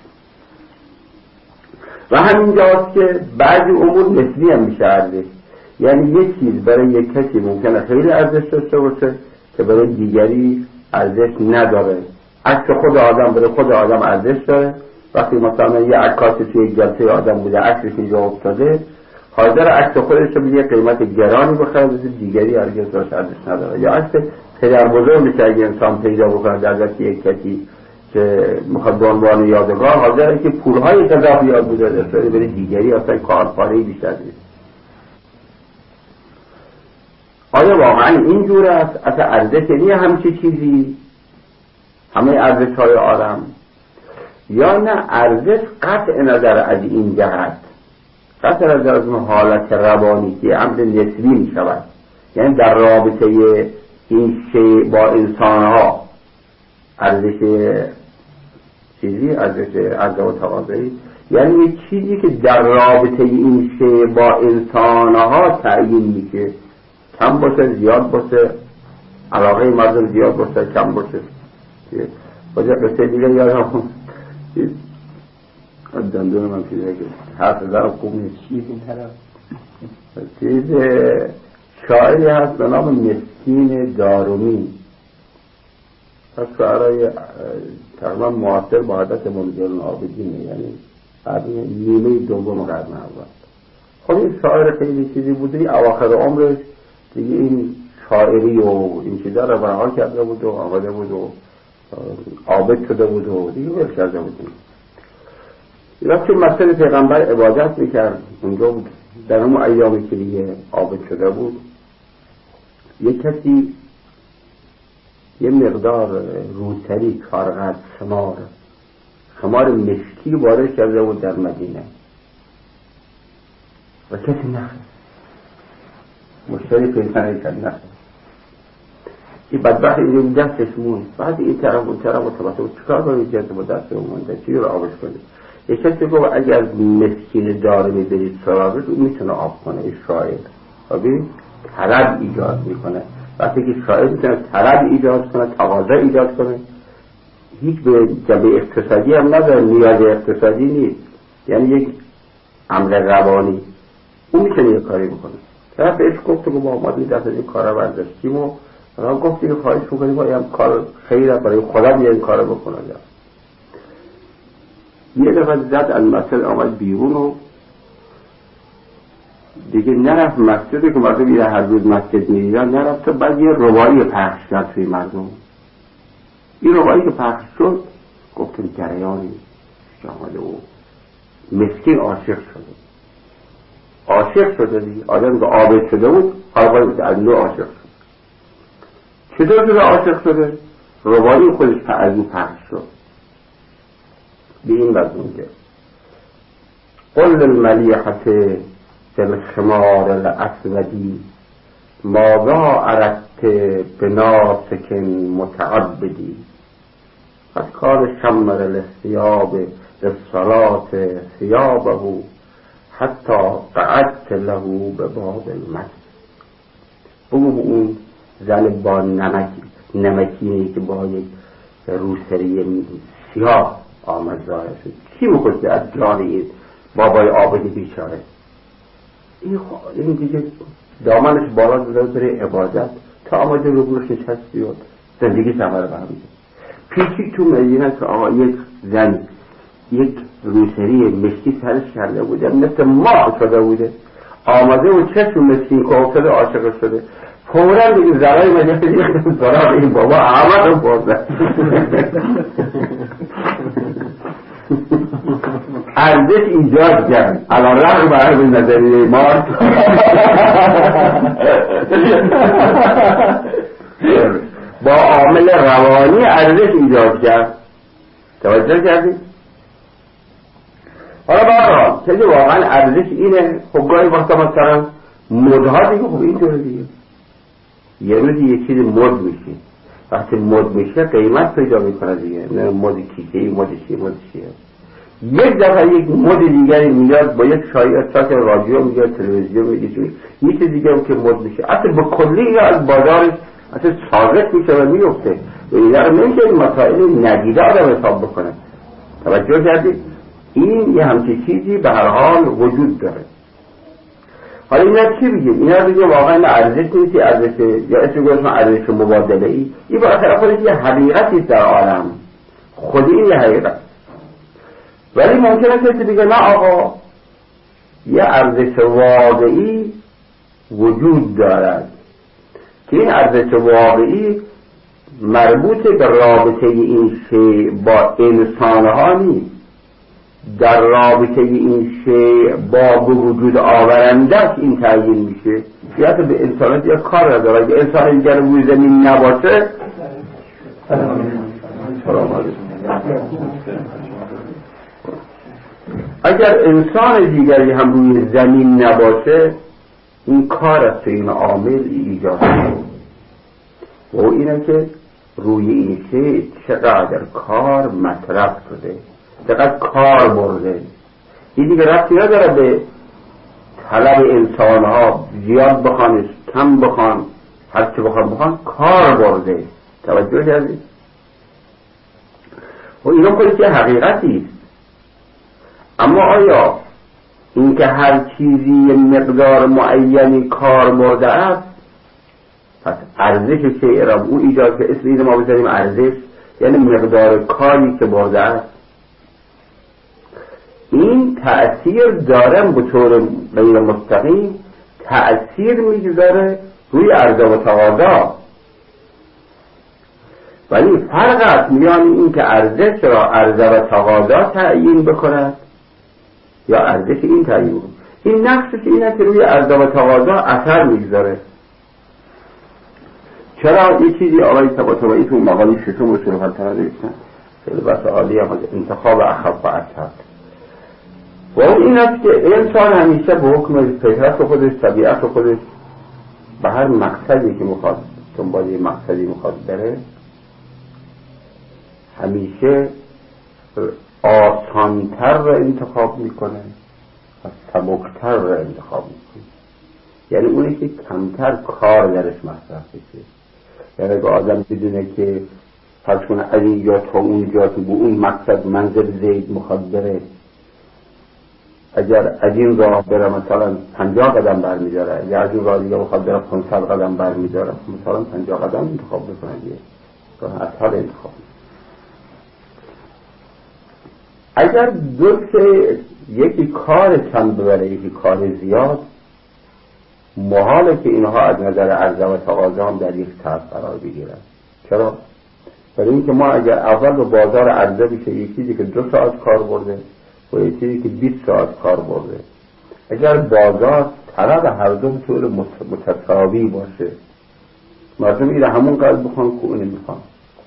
و همینجاست که بعضی امور نسبی هم میشه ارزش. یعنی یک چیز برای یک کسی ممکنه خیلی ارزش داشته باشه که برای دیگری ارزش نداره. عکس خود آدم برای خود آدم ارزش داره. وقتی مثلا یه عکاسی توی جلسه آدم بوده عکسش اینجا افتاده، حاضر عکس خودش رو به یه قیمت گرانی بخره، واسه دیگری هرگز داشت ارزش نداره. یا عکس پدر بزرگ که اگه انسان پیدا بکنه در دست یک کسی که میخواد به عنوان یادگار، حاضره که پولهای اضافی یاد بذاره برای دیگری، اصلا کارپاره بیشتر نیست. آیا واقعا اینجور است؟ اصلا ارزش یعنی همچی چیزی، همه ارزش های عالم، یا نه ارزش قطع نظر از این جهت، قطع نظر از اون حالت روانی که امر نسبی می شود، یعنی در رابطه این شی با انسان ها ارزش چیزی، ارزش عرضه و تقاضایی، یعنی یک چیزی که در رابطه این شی با انسان ها تعیین میشه، کم باشه زیاد باشه، علاقه مردم زیاد باشه کم باشه. باشه قصه دیگه یادم دندون من چیزه که حرف دارم خوب نیست. چیز این طرف چیز شاعری هست به نام مسکین دارمی، از شاعرهای تقریبا معاصر با حضرت منذر العابدینه، یعنی بعد نیمه دوم قرن اول. خب این شاعر خیلی چیزی بوده، اواخر عمرش دیگه این شاعری و این چیزا رو رها کرده بود و آمده بود و عابد شده بود و دیگه ول کرده بود. وقتی مسجد پیغمبر عبادت میکرد اونجا بود، در اون ایامی که دیگه عابد شده بود، یک کسی یه مقدار روسری کارغت خمار خمار مشکی وارد کرده بود در مدینه و کسی نخرد، مشتری پیدا نکرد، نخرد. این بدبخت اینجا دستش موند، بعد این طرف اون طرف متوسط بود، چیکار کنید جلد با دست اون مونده، چی رو آبش کنید؟ یک کسی گفت اگر مسکین دارمی برید سراغش اون میتونه آب کنه. این شاعر ببین طلب ایجاد میکنه، وقتی که شاعر میتونه طلب ایجاد کنه، تقاضا ایجاد کنه، هیچ به جنبه اقتصادی هم نداره، نیاز اقتصادی نیست، یعنی یک امر روانی، اون میتونه یک کاری بکنه. طرف بهش گفت که با آمادی دست این کارا برداشتیم و را گفتی که خواهش بکنیم با این کار خیره برای خودم این کار بکنه. یه دفعه زد از مسجد آمد بیرون و دیگه نرفت مسجدی که مردم میره هر روز مسجد میریدن، نرفت. بعد یه ربایی پخش کرد توی مردم. این ربایی که پخش شد گفتم جریانی آمده و مسکین عاشق شده، عاشق شده دیگه، آدم که عابد شده بود حالا از نوع عاشق شد. چطور شده عاشق شده؟ ربایی خودش از اون پخش شد به این وزن که قل الملیحة فی الخمار الاسودی ماذا اردت بناسک متعبدی قد کان شمر الثیاب للصلاة ثیابه حتی قعدت له بباب المسجد. بگو اون زن با نمکی نمکینی که با یک روسری سیاه آمد ظاهر شد، کی میخواسته از جان این بابای عابدی بیچاره؟ این, این دیگه دامنش بالا داده بره عبادت تا آمده رو بروش نشست بیاد زندگی سمره به هم میده. پیچی تو مدینه که آقا یک زن یک روسری مشکی سرش کرده بوده، مثل ماه شده بوده، آمده و چشم مسکین که افتاده عاشق شده، فورا دیگه زرای مدینه دیگه سراغ این بابا احمد رو برده. ارزش ایجاد کرد الان رقم بر به نظریه مارکس با عامل روانی ارزش ایجاد کرد. توجه کردید؟ حالا برای چیزی واقعا ارزش اینه. خب گاهی وقتا مثلا مدها دیگه خب اینطوره دیگه، یه روزی یه چیز مد میشه، وقتی مد میشه قیمت پیدا میکنه دیگه، نه مد کیکه‌ای مد چیه مد چیه. یک دفعه یک مد دیگری میاد با یک شایعه ساعت رادیو میگه، تلویزیون میگه، یه چیز دیگه هم که مد میشه اصلا به کلی از بازارش اصلا ساقط میشه و میفته و این رو نمیشه این مسائل ندیده آدم حساب بکنه. توجه کردید؟ این یه همچه چیزی به هر حال وجود داره. حالا اینا چی بگیم؟ اینا بگیم واقعا ارزش نیستی، ارزش یا اسم گوشم ارزش مبادله ای، این با اصلا خودش یه حقیقتی در عالم، خودی این یه حقیقت. ولی ممکنه کسی بگه نه آقا یه ارزش واقعی وجود دارد که این ارزش واقعی مربوط به رابطه این شی با انسانها نیست، در رابطه این شیء با به وجود آورندش این تعیین میشه. یا به انسانات یک کار نداره. اگه انسان دیگر روی زمین نباشه اگر انسان دیگری هم روی زمین نباشه این کار است، این عامل ایجاد شده و اینه که روی این شیء چقدر کار مصرف شده، چقدر کار برده. این دیگه ربطی نداره به طلب انسان ها زیاد بخوان کم بخوان هر چه بخوان بخوان کار برده. توجه کردید؟ و اینا خودش یه حقیقتی است. اما آیا این که هر چیزی مقدار معینی کار برده است پس ارزش شیء را او ایجاد که اسم این ما بذاریم ارزش، یعنی مقدار کاری که برده است، این تأثیر داره به طور غیر مستقیم تأثیر میگذاره روی عرضه و تقاضا. ولی فرق است میان این که ارزش را عرضه و تقاضا تعیین بکند یا ارزش این تعیین. این نقشش اینه که روی عرضه و تقاضا اثر میگذاره. چرا یه چیزی آقای طباطبایی تو مقاله ششم و شروع فلسفه نوشتن، خیلی بس عالی هم انتخاب اخف و اصحب، و اون این است که انسان همیشه به حکم فطرت خودش، طبیعت خودش، به هر مقصدی که میخواد دنبال یه مقصدی میخواد بره، همیشه آسانتر را انتخاب میکنه و سبکتر را انتخاب میکنه. یعنی اونی که کمتر کار درش مصرف بشه. یعنی اگه آدم بدونه که فرض کنه از اینجا تا اونجا که به اون مقصد منزل زید میخواد بره، اگر از این راه بره مثلا پنجاه قدم برمیداره، یا از این راه دیگه بخواد بره پانصد قدم برمیداره، مثلا پنجاه قدم انتخاب بکنه دیگه، راه اسهل انتخاب. اگر دو که یکی کار کم ببره یکی کار زیاد، محاله که اینها از نظر عرضه و تقاضا هم در یک طرف قرار بگیرن. چرا؟ برای اینکه ما اگر اول به بازار عرضه بشه یک چیزی که دو ساعت کار برده و یک چیزی که بیست ساعت کار برده، اگر بازار طلب هر دو به طور متساوی باشه، مردم ایره همون قدر بخوان که اونی میخوان،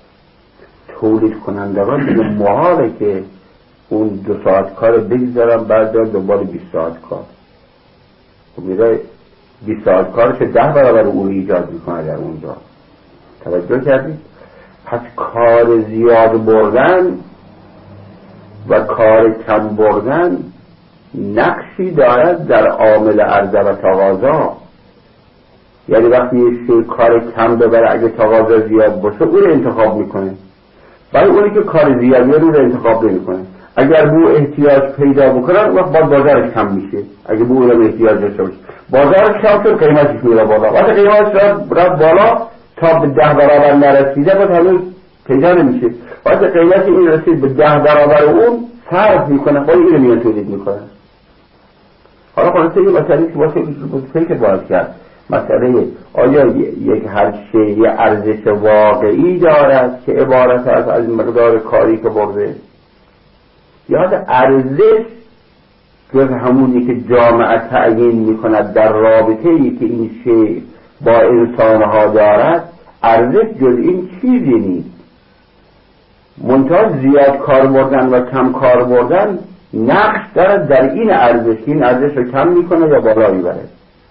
تولید کنندگان دیگه محاله که اون دو ساعت کار بگذارن بعد دنبال بیست ساعت کار. خب میره بیست ساعت کارش ده برابر او ایجاد میکنه در اونجا. توجه کردید؟ پس کار زیاد بردن و کار کم بردن نقشی دارد در عامل عرضه و تقاضا. یعنی وقتی یه شی کار کم ببره اگه تقاضا زیاد باشه او رو انتخاب میکنه، ولی اونی که کار زیادی رو انتخاب نمیکنه. اگر بو احتیاج پیدا بکنن وقت باید بازارش کم میشه. اگه بو اونم احتیاج داشته باشه بازارش کم شد قیمتش میره بالا، وقتی قیمتش رفت بالا تا به ده برابر نرسیده باید هنوز پیدا نمیشه. وقتی قیمت این رسید به ده برابر اون صرف میکنه، باید این رو میان تولید میکنه. حالا خلاصه یه مسئله که واسه فکر باید کرد، مسئله آیا یک هر شی یه ارزش واقعی دارد که عبارت است از مقدار کاری که برده، یا ارزش جز همونی که جامعه تعیین میکند در رابطه ای که این شی با انسانها دارد، ارزش جز این چیزی نیست. منتها زیاد کار بردن و کم کار بردن نقش دارد در این ارزش، این ارزش رو کم میکنه یا بالا میبره.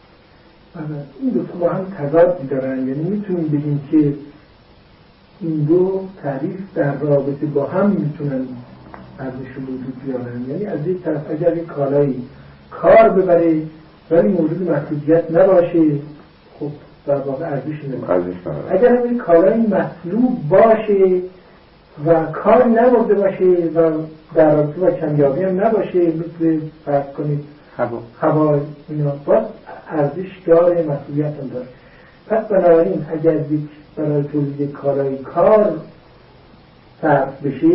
این دو تا با هم تضاد دارن، یعنی میتونیم بگیم که این دو تعریف در رابطه با هم میتونن ارزش وجود بیارن. یعنی از یک طرف اگر یک کالایی کار ببره ولی موجود محدودیت نباشه، خب در واقع ارزش نمیده. اگر هم یک کالایی مطلوب باشه و کار نبرده باشه و در رابطه با کمیابی هم نباشه، مثل فرض کنید هوا اینا، باید ارزش داره، مسئولیت هم داره. پس بنابراین اگر یک برای تولید کالایی کار صرف بشه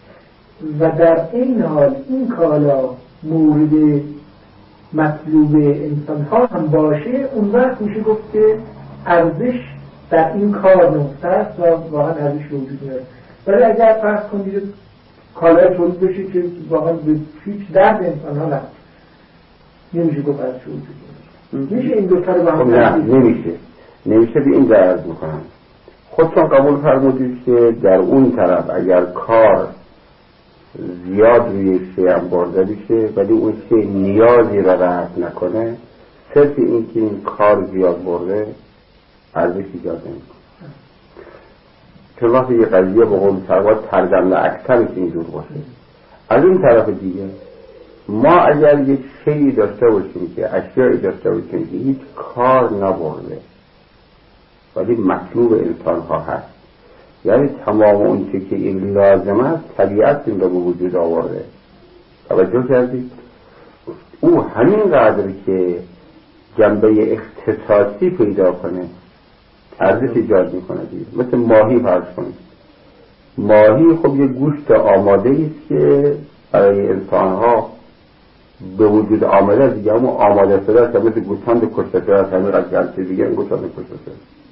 و در این حال این کالا مورد مطلوب انسان ها هم باشه، اون وقت میشه گفت که ارزش در این کار نقطه است و واقعا ارزش وجود داره. ولی اگر فرض کنید کالای تولید بشه که واقعا به هیچ درد انسان ها نست. نمیشه گفت از چه وجود میشه این دو تا رو با هم نه نمیشه نمیشه به این درد میکنم. خودتون قبول فرمودید که در اون طرف اگر کار زیاد روی شیء هم برده بشه ولی اون شیء نیازی را رفع نکنه، صرف این که این کار زیاد برده ارزش ایجاد نمیکنه. چون وقتی یه قضیه به قول سرباز ترجمه اکثر که اینجور باشه. از این طرف دیگه ما اگر یک شیئی داشته باشیم که اشیایی داشته باشیم که هیچ کار نبرده ولی مطلوب انسان ها هست، یعنی تمام اون چی که این لازم است طبیعت این رو به وجود آورده، توجه کردید؟ او همین قدر که جنبه اختصاصی پیدا کنه ارزش ایجاد میکنه دیگه. مثل ماهی فرض کنید، ماهی خب یه گوشت آماده است که برای انسان ها به وجود آمده دیگه، اما آماده شده است، مثل گوسفند کشته شده است، همین قضیه هست دیگه، این گوسفند کشته شده.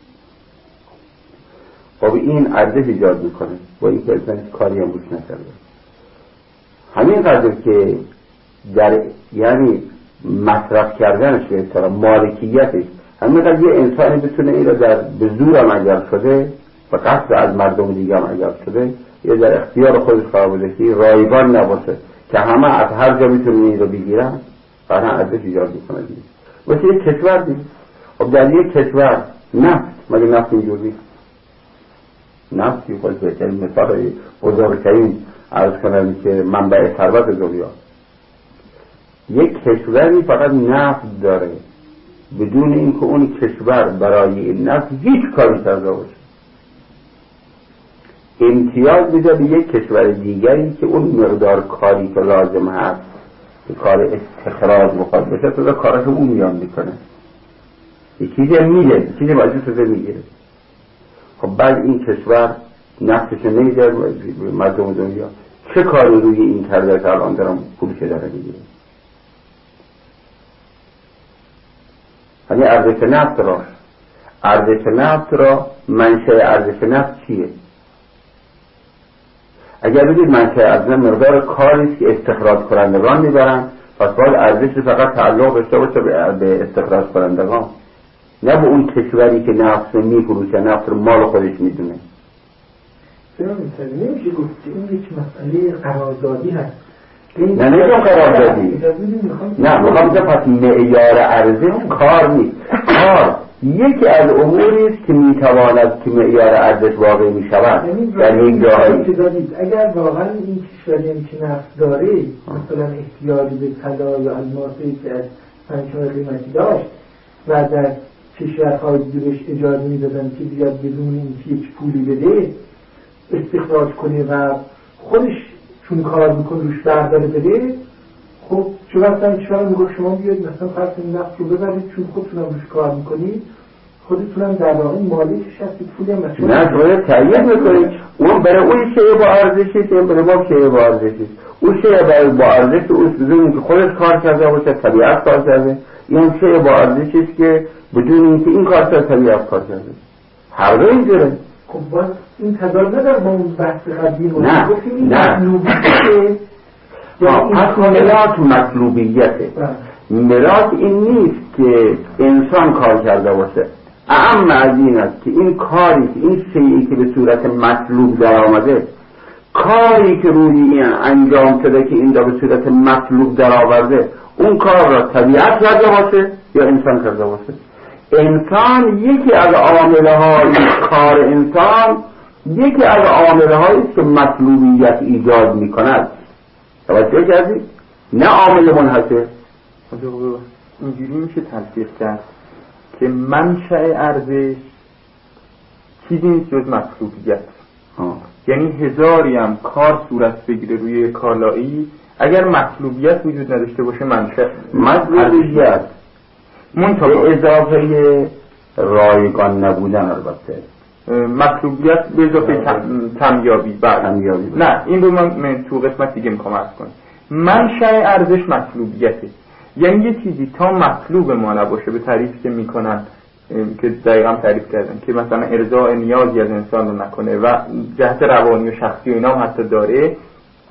خب این ارزش ایجاد میکنه با این که انسان کاری هم روش نکرده. همین قدر که در یعنی مصرف کردنش به اصطلاح مالکیتش، همین قدر یه انسانی بتونه این رو در به زور هم اگر شده و قصد از مردم دیگه هم اگر شده یا در اختیار خودش قرار بده که رایگان نباشه که همه از هر جا میتونن این رو بگیرن، برای ارزش ایجاد میکنه دیگه. مثل یک کشور دیگه. خب در یک کشور نفت، مگه نفت اینجوری نفتی خود بهترین مثال بزرگترین عرض کنم که منبع ثروت دنیا، یک کشوری فقط نفت داره بدون اینکه اون کشور برای این نفت هیچ کاری کرده باشه، امتیاز میده به یک کشور دیگری که اون مقدار کاری که لازم هست که کار استخراج مخواد بشه تو کارش اون میان میکنه، یک چیزی میده، چیزی باید شده میگیره. خب بعد این کشور نفتش نمیده مردم دنیا، چه کاری روی این کرده که الان دارم پولش داره میگیره؟ یعنی ارزش نفت را ارزش نفت را منشأ ارزش نفت چیه؟ اگر بگید منشأ ارزش نفت مقدار کاری است که استخراج کنندگان میبرن، پس باید ارزش فقط تعلق داشته باشه به استخراج کنندگان، نه به اون کشوری که نفت رو میفروشه، نفت رو مال خودش میدونه. نمیشه گفت که این یک مسئله قراردادی هست. نه نمیگم قراردادی، نه میخوام که پس معیار ارزش کار نیست. کار یکی از اموری است که میتواند که معیار ارزش واقع میشود در یک جایی. اگر واقعا این کشوری که نفت داره مثلا احتیاجی به طلا یا الماسی که از همچون قیمتی داشت و در کشورهای دیگه بهش اجازه میدادن که بیاد بدون اینکه هیچ پولی بده استخراج کنه و خودش چون کار میکنه روش برداره بده، خب چه وقت هم کشور میگه شما بیاید مثلا فرض این نفت رو ببرید چون خودتون هم روش کار میکنید، خودتون هم در واقع مالکش هستید، پولی هم از شما نه باید تایید میکنید. اون برای اون شیء با ارزشی است، این برای ما شیء با ارزشی است. اون شیء برای با ارزش اون بدون که خودش کار کرده باشه، طبیعت کار کرده، این شیء با ارزشی است که بدون اینکه این کار کرده طبیعت کار کرده. هر دو اینجوره. خب باز این تضاد نداره با اون بحث قدیم. نه نه پس ملاک مطلوبیته. ملاک این نیست که انسان کار کرده باشه، اما از این است که این کاری که این شیئی که به صورت مطلوب در آمده، کاری که روی این انجام شده که این را به صورت مطلوب در آورده، اون کار را طبیعت کرده باشه یا انسان کرده باشه. انسان یکی از عاملهای کار انسان یکی از عاملهایی است که مطلوبیت ایجاد میکند. توجه کردید؟ نه عامل منحصر. اینجوری میشه تلخیص کرد که منشأ ارزش چیزی نیست جز مطلوبیت. یعنی هزاری هم کار صورت بگیره روی کالایی، اگر مطلوبیت وجود نداشته باشه منشأ مطلوبیت به اضافه رایگان نبودن، البته مطلوبیت به اضافه کمیابی. بعد نه این رو من تو قسمت دیگه میخوام عرض کنم. منشأ ارزش مطلوبیته، یعنی یه چیزی تا مطلوب ما نباشه به تعریفی که میکنن که دقیقا تعریف کردن که مثلا ارضاء نیازی از انسان رو نکنه و جهت روانی و شخصی و اینا هم حتی داره،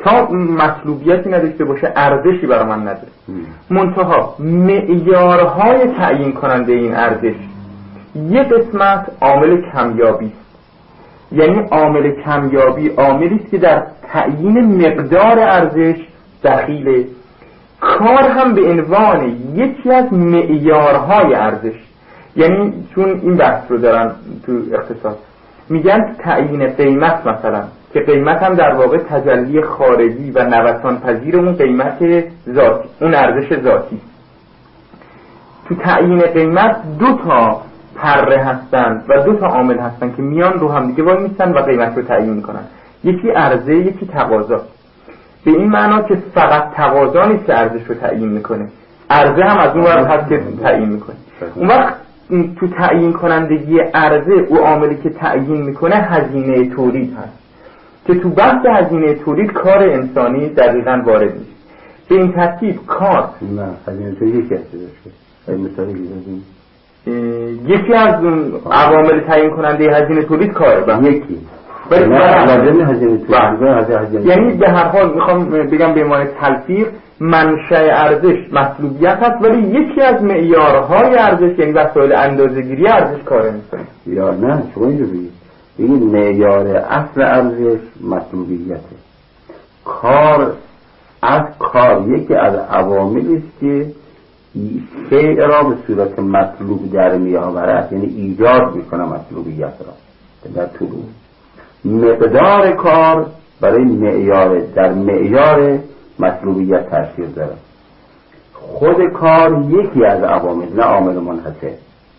تا مطلوبیتی نداشته باشه ارزشی برای من نداره. منتها معیارهای تعیین کننده این ارزش یک قسمت عامل کمیابی است. یعنی عامل کمیابی عاملی است که در تعیین مقدار ارزش دخیله. کار هم به عنوان یکی از معیارهای ارزش، یعنی چون این بحث رو دارن تو اقتصاد میگن تعیین قیمت مثلا، که قیمت هم در واقع تجلی خارجی و نوسان پذیر اون قیمت ذاتی، اون ارزش ذاتی. تو تعیین قیمت دو تا پره هستن و دو تا عامل هستن که میان رو هم دیگه وای میستن و قیمت رو تعیین میکنن. یکی عرضه، یکی تقاضا. به این معنا که فقط تقاضا نیست که ارزش رو تعیین میکنه، عرضه هم از اون ور هست که تعیین میکنه. اون وقت تو تعیین کنندگی عرضه او عاملی که تعیین میکنه هزینه تولید هست که تو بحث هزینه تولید کار انسانی دقیقاً وارد میشه. به این ترتیب کار نه هزینه تولید یکی هست که مثالی بزنیم، یکی از عوامل تعیین کننده هزینه تولید کاره یکی ولی لازم هزینه تولید، یعنی به هر حال میخوام بگم به معنی تلفیق منشأ ارزش مطلوبیت هست، ولی یکی از معیارهای ارزش یعنی وسایل اندازه‌گیری ارزش کار انسانی. یا نه شما اینجا بگید این معیار اصل ارزش مطلوبیته. کار از کار یکی از عواملی است که شیء را به صورت مطلوب در میآورد، یعنی ایجاد میکنه مطلوبیت را در طول مقدار کار برای معیار در معیار مطلوبیت تاثیر داره. خود کار یکی از عوامل، نه عامل منحصر،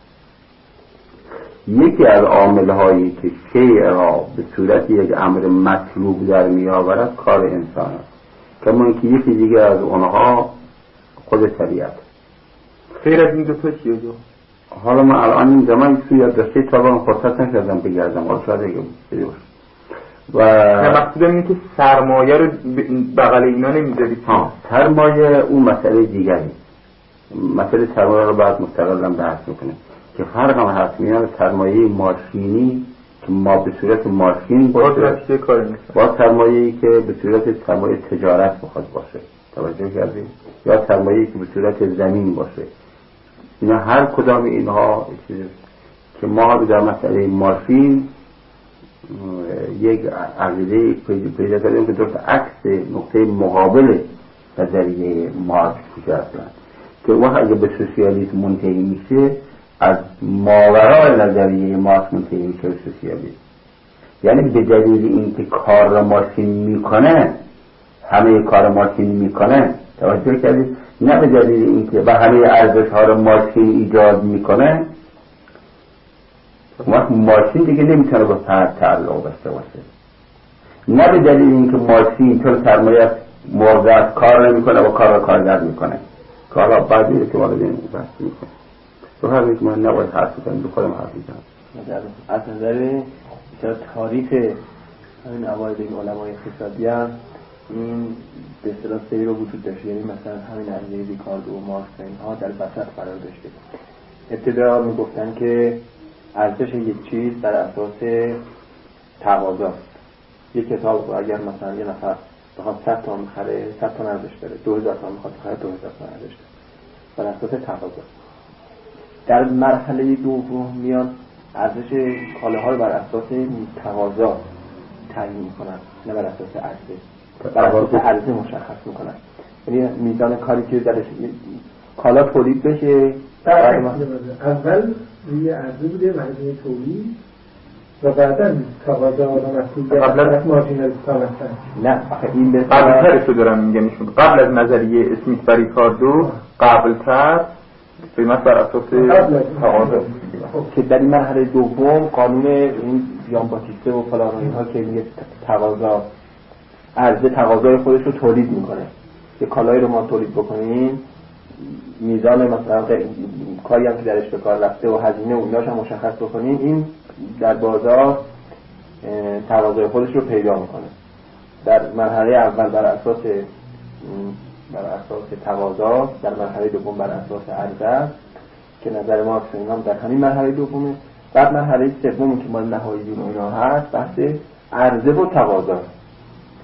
یکی از عامل هایی که شیء را به صورت یک امر مطلوب در میآورد کار انسان است، کما اینکه یکی دیگه از اونها خود طبیعت. غیر از این دو تا چیه جو؟ حالا من الان این زمان توی یادداشتی طبعا فرصت نکردم بگردم، حالا شاید اگه بگم و مقصود اینه که سرمایه رو بغل اینا نمیذارید. ها سرمایه اون مسئله دیگری، مسئله سرمایه رو بعد مستقل هم بحث میکنیم که فرق هم هست میان سرمایه ماشینی که ما به صورت ماشین باشه با سرمایه‌ای که به صورت سرمایه تجارت بخواد باشه. توجه کردید؟ یا سرمایه‌ای که به صورت زمین باشه. اینا هر کدام اینها که ما در مسئله ماشین یک عقیده پیدا کردیم که درست عکس نقطه مقابل نظریه مارکس کجا هستند که وقت اگه به سوسیالیسم منتهی میشه از ماورای نظریه مارکس منتهی میشه به سوسیالیسم. یعنی به دلیل اینکه کار را ماشین میکنه همه کار ماشین میکنه، توجه کردید؟ نه به دلیل اینکه و همه ارزش ها را ماشین ایجاد میکنه، وقت ماشین دیگه نمیتونه با فرد تعلق داشته باشه. نه به دلیل اینکه ماشین چون سرمایه مرده است کار نمیکنه و کار را کارگر میکنه. کارا بعدی که وارد این بحث میکنه. تو هر وقت من نباید حرف بزنم، دو خودم حرف میزنم. از نظر تاریخ همین اوایل این علمای اقتصادی هم این به اصطلاح سیر رو وجود داشته، یعنی مثلا همین نظریه ریکاردو و مارکس اینها در وسط قرار داشته. ابتدا میگفتن که ارزش یک چیز بر اساس تقاضاست. یک کتاب اگر مثلا یه نفر بخواد صد تومان بخره صد تومان ارزش داره، دو هزار تومان میخواد بخره دو هزار تومان ارزش داره بر اساس تقاضا. در مرحله دوم میان ارزش کالاها رو بر اساس تقاضا تعیین میکنن، نه بر اساس عرضه. بر اساس عرضه مشخص میکنن، یعنی میزان کاری که درش کالا تولید بشه بعد اول روی عرضه بوده وحده تولید و بعدا تقاضا و مطلوب قبل از مارجینال کاست. نه آخه این به قبلترش رو دارم میگم، ایشون قبل از نظریه اسمیت و ریکاردو قبلتر قیمت بر اساس تقاضا که در این مرحله دوم قانون این ژان باتیسته و فلان و اینها که میگه تقاضا عرضه تقاضای خودش رو تولید میکنه که کالایی رو ما تولید بکنیم میزان مثلا کاری هم که درش به کار رفته و هزینه و ایناش هم مشخص بکنیم، این در بازار تقاضای خودش رو پیدا میکنه. در مرحله اول بر اساس بر اساس تقاضا، در مرحله دوم بر اساس عرضه که نظر مارکس اینا در همین مرحله دومه. بعد مرحله سومی که مال نهایی و اینا هست بحث عرضه و تقاضا.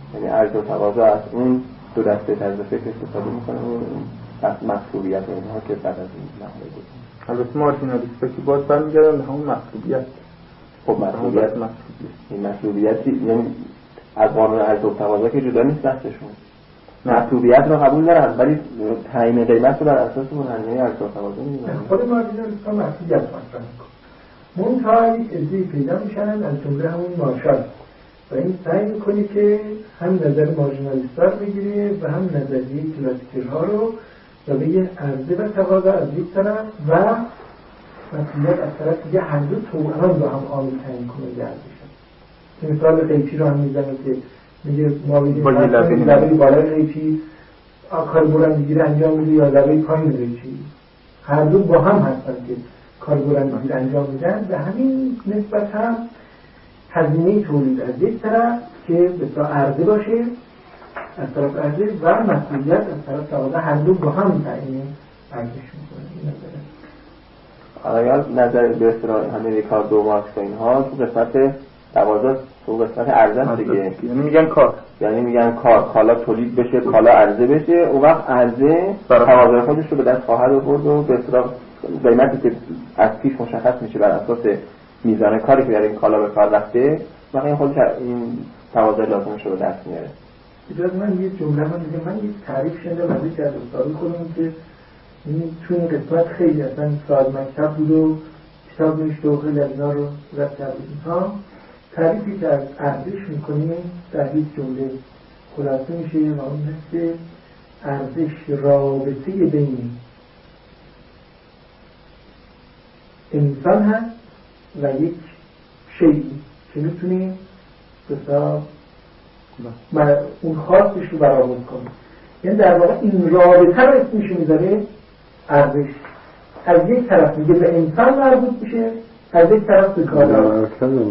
یعنی عرض و تقاضا از اون دو دسته طرز فکر استفاده میکنه و از مطلوبیت و اینها که بعد از این نحوه بود. البته مارجینالیست که باز برمیگردن به همون مطلوبیت. خب مطلوبیت مطلوبیت این مطلوبیتی یعنی از قانون عرض و تقاضا که جدا نیست بحثشون. مطلوبیت رو قبول دارن ولی تعیین قیمت رو بر اساس اون هنجه عرض و تقاضا می‌دونن. خود مارجینالیست ها مطلوبیت مطرح می‌کنن. منتها یک عده‌ای پیدا میشن از جمله همون مارشال و این سعی می‌کنه که هم نظر مارجینالیست‌ها رو بگیره و هم نظریه کلاسیکرها رو و بگه عرضه و تقاضا از یک طرف و مطلوبیت از طرف دیگه هر دو توأم با هم عامل تعیین کننده ارزشن. که مثال قیچی رو هم میزنه که میگه ما بگیم لبه بالای قیچی کار برندگی رو انجام میده یا لبه پایین قیچی، هر دو با هم هستن که کار برندگی رو انجام میدن. به همین نسبت هم هزینه تولید از یک طرف که بسیار عرضه باشه از طرف عرضه و مسئولیت از طرف تقاضا، هر دو با هم تعیین ارزش میکنن. اگر نظر به اصطلاح همین ریکاردو و مارکس و اینها تو قسمت تقاضا تو قسمت عرضه است دیگه، یعنی میگن کار یعنی میگن کار کالا تولید بشه، کالا عرضه بشه، اون وقت عرضه تقاضای خودش رو به دست خواهد آورد و به اصطلاح قیمتی که از پیش مشخص میشه بر اساس میزان کاری که در این کالا به کار رفته، واقعا این خودش این تقاضای لازمش رو به دست میاره. اجازه من یه جمله من میگم، من یک تعریف شنیدم از یک از استادی خودم که این تو این قسمت خیلی اصلا ساعت مکتب بود و کتاب نوشته و خیلی از اینا رو رد کرده اینها. تعریفی که از ارزش میکنیم در یک جمله خلاصه میشه و اون هست که ارزش رابطه بین انسان هست و یک شیء که میتونیم بسیار اون خاصش رو برآورد کنیم. یعنی در واقع این رابطه رو اسمش میذاره ارزش. از یک طرف میگه به انسان مربوط میشه، از یک طرف به کالا.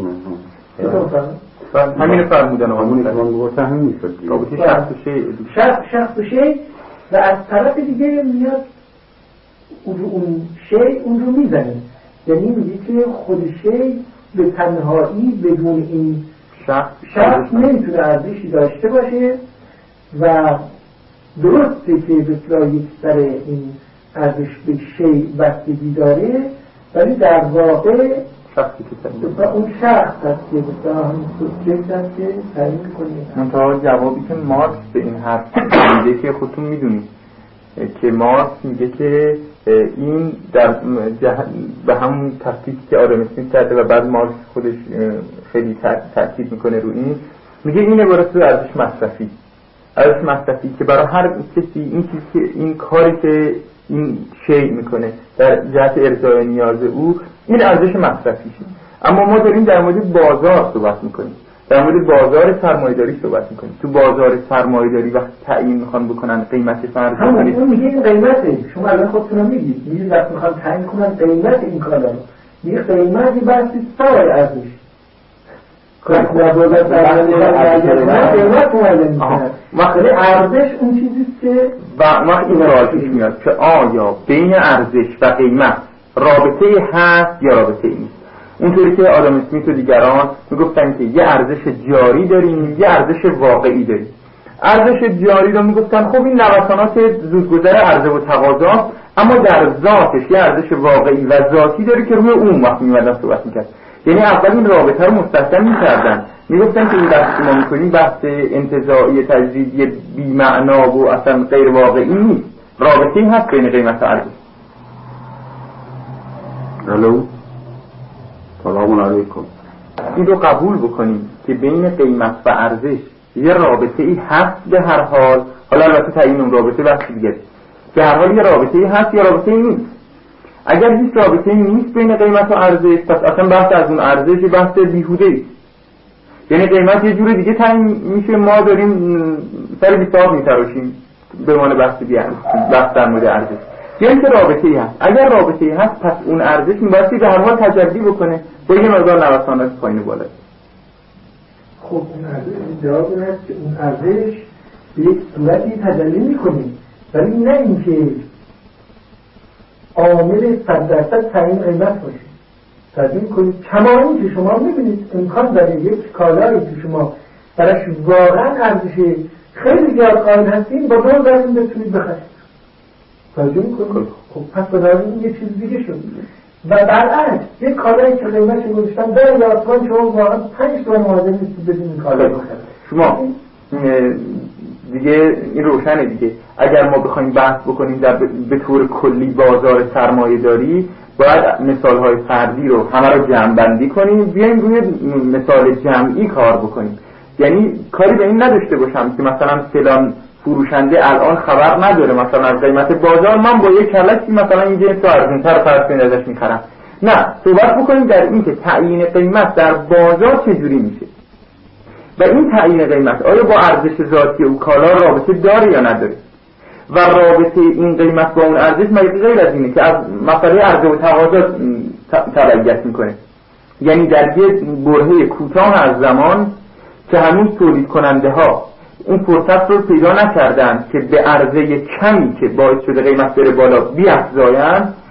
همین فرمودن آقایون من گفتم همین میشد رابطه شخص و شیء شخص و شیء و از طرف دیگه میاد اون اون شیء اون رو میزنه، یعنی میگه که خود شیء به تنهایی بدون این شخص شخص نمیتونه ارزشی داشته باشه و درسته که بسیار یک سر این ارزش به شیء بستگی داره، ولی در واقع شخصی که اون شخص هست که بسیار همین سوچکت هست که تعیین کنید. منتها جوابی که مارکس به این حرف میده که خودتون میدونید که مارکس میگه که این در جه... به همون تفکیکی که آدم اسمیت کرده و بعد مارکس خودش خیلی تاکید میکنه رو این، میگه این عبارت از ارزش مصرفی، ارزش مصرفی که برای هر کسی این چیزی که این کاری که این شیء میکنه در جهت ارضای نیاز او این ارزش مصرفیشه. اما ما داریم در مورد بازار صحبت میکنیم، در مورد بازار سرمایه‌داری صحبت میکنیم. تو بازار سرمایه‌داری وقتی تعیین میخوان بکنن قیمت فرض همون اون میگه این قیمته، شما الان خودتون میگید میگید وقتی میخوان تعیین کنن قیمت این کالا، میگه قیمتی بحثی سر ارزش وقتی در بازار سرمایه‌داری قیمت معین میکنن، وقتی ارزش اون چیزیست که و وقتی این سوال پیش میاد که آیا بین ارزش و قیمت رابطه هست یا رابطه نیست. اونطوری که آدم اسمیت و دیگران میگفتن که یه ارزش جاری داریم، یه ارزش واقعی داریم. ارزش جاری رو میگفتن خب این نوسانات زودگذر عرضه و تقاضا، اما در ذاتش یه ارزش واقعی و ذاتی داره که روی اون وقت میمدن صحبت میکرد. یعنی اول این رابطه رو مستحکم میکردن، میگفتن که این بحث ما میکنیم بحث انتزاعی تجدیدی بی معنا و اصلا غیر واقعی نیست، رابطه این هست بین قیمت و ارزش. الو سلام علیکم. این رو قبول بکنیم که بین قیمت و ارزش یه رابطه ای هست به هر حال، حالا البته تعیین اون رابطه بحث دیگه، که هر حال یه رابطه ای هست یا رابطه ای نیست. اگر هیچ رابطه ای نیست بین قیمت و ارزش، پس اصلا بحث از اون ارزش بحث بیهوده ای، یعنی قیمت یه جور دیگه تعیین میشه، ما داریم سر بی‌حساب میتراشیم به عنوان بحث بیان بحث در مورد ارزش. یعنی که رابطه ای هست. اگر رابطه ای هست پس اون ارزش میبایستی به هر حال تجلی بکنه با یه مقدار نوسانات پایین بالا. خب اون ارزش جواب این هست که اون ارزش به یک صورتی تجلی میکنه، ولی نه اینکه عامل صد درصد تعیین قیمت باشه. تجلی کنید کما این که شما میبینید امکان داره یک کالایی که شما براش واقعا ارزش خیلی زیاد قائل هستین با دو درصد بتونید بخرید. توجه میکنید؟ خب پس بنابراین یه چیز دیگه شد. و برعکس یک کالایی که قیمتش گذاشتن ده هزار تومان شما واقعا پنج تومان مواظب نیستید بدین این کالا بخرید. شما دیگه این روشنه دیگه. اگر ما بخوایم بحث بکنیم در به طور کلی بازار سرمایه داری، باید مثالهای فردی رو همه رو جمع بندی کنیم، بیایم روی مثال جمعی کار بکنیم. یعنی کاری به این نداشته باشم که مثلا فلان فروشنده الان خبر نداره مثلا از قیمت بازار، من با یک کلکی مثلا این جنس رو ارزان‌تر فرض کنید ازش میخرم. نه، صحبت بکنیم در این که تعیین قیمت در بازار چجوری میشه و این تعیین قیمت آیا با ارزش ذاتی او کالا رابطه داره یا نداره و رابطه این قیمت با اون ارزش مگه غیر از اینه که از مسئله عرضه و تقاضا تبعیت میکنه. یعنی در یک برهه کوتاه از زمان که هنوز تولید کننده ها اون فرصت رو پیدا نکردن که به عرضه کمی که باعث شده قیمت بره بالا بیافزایند،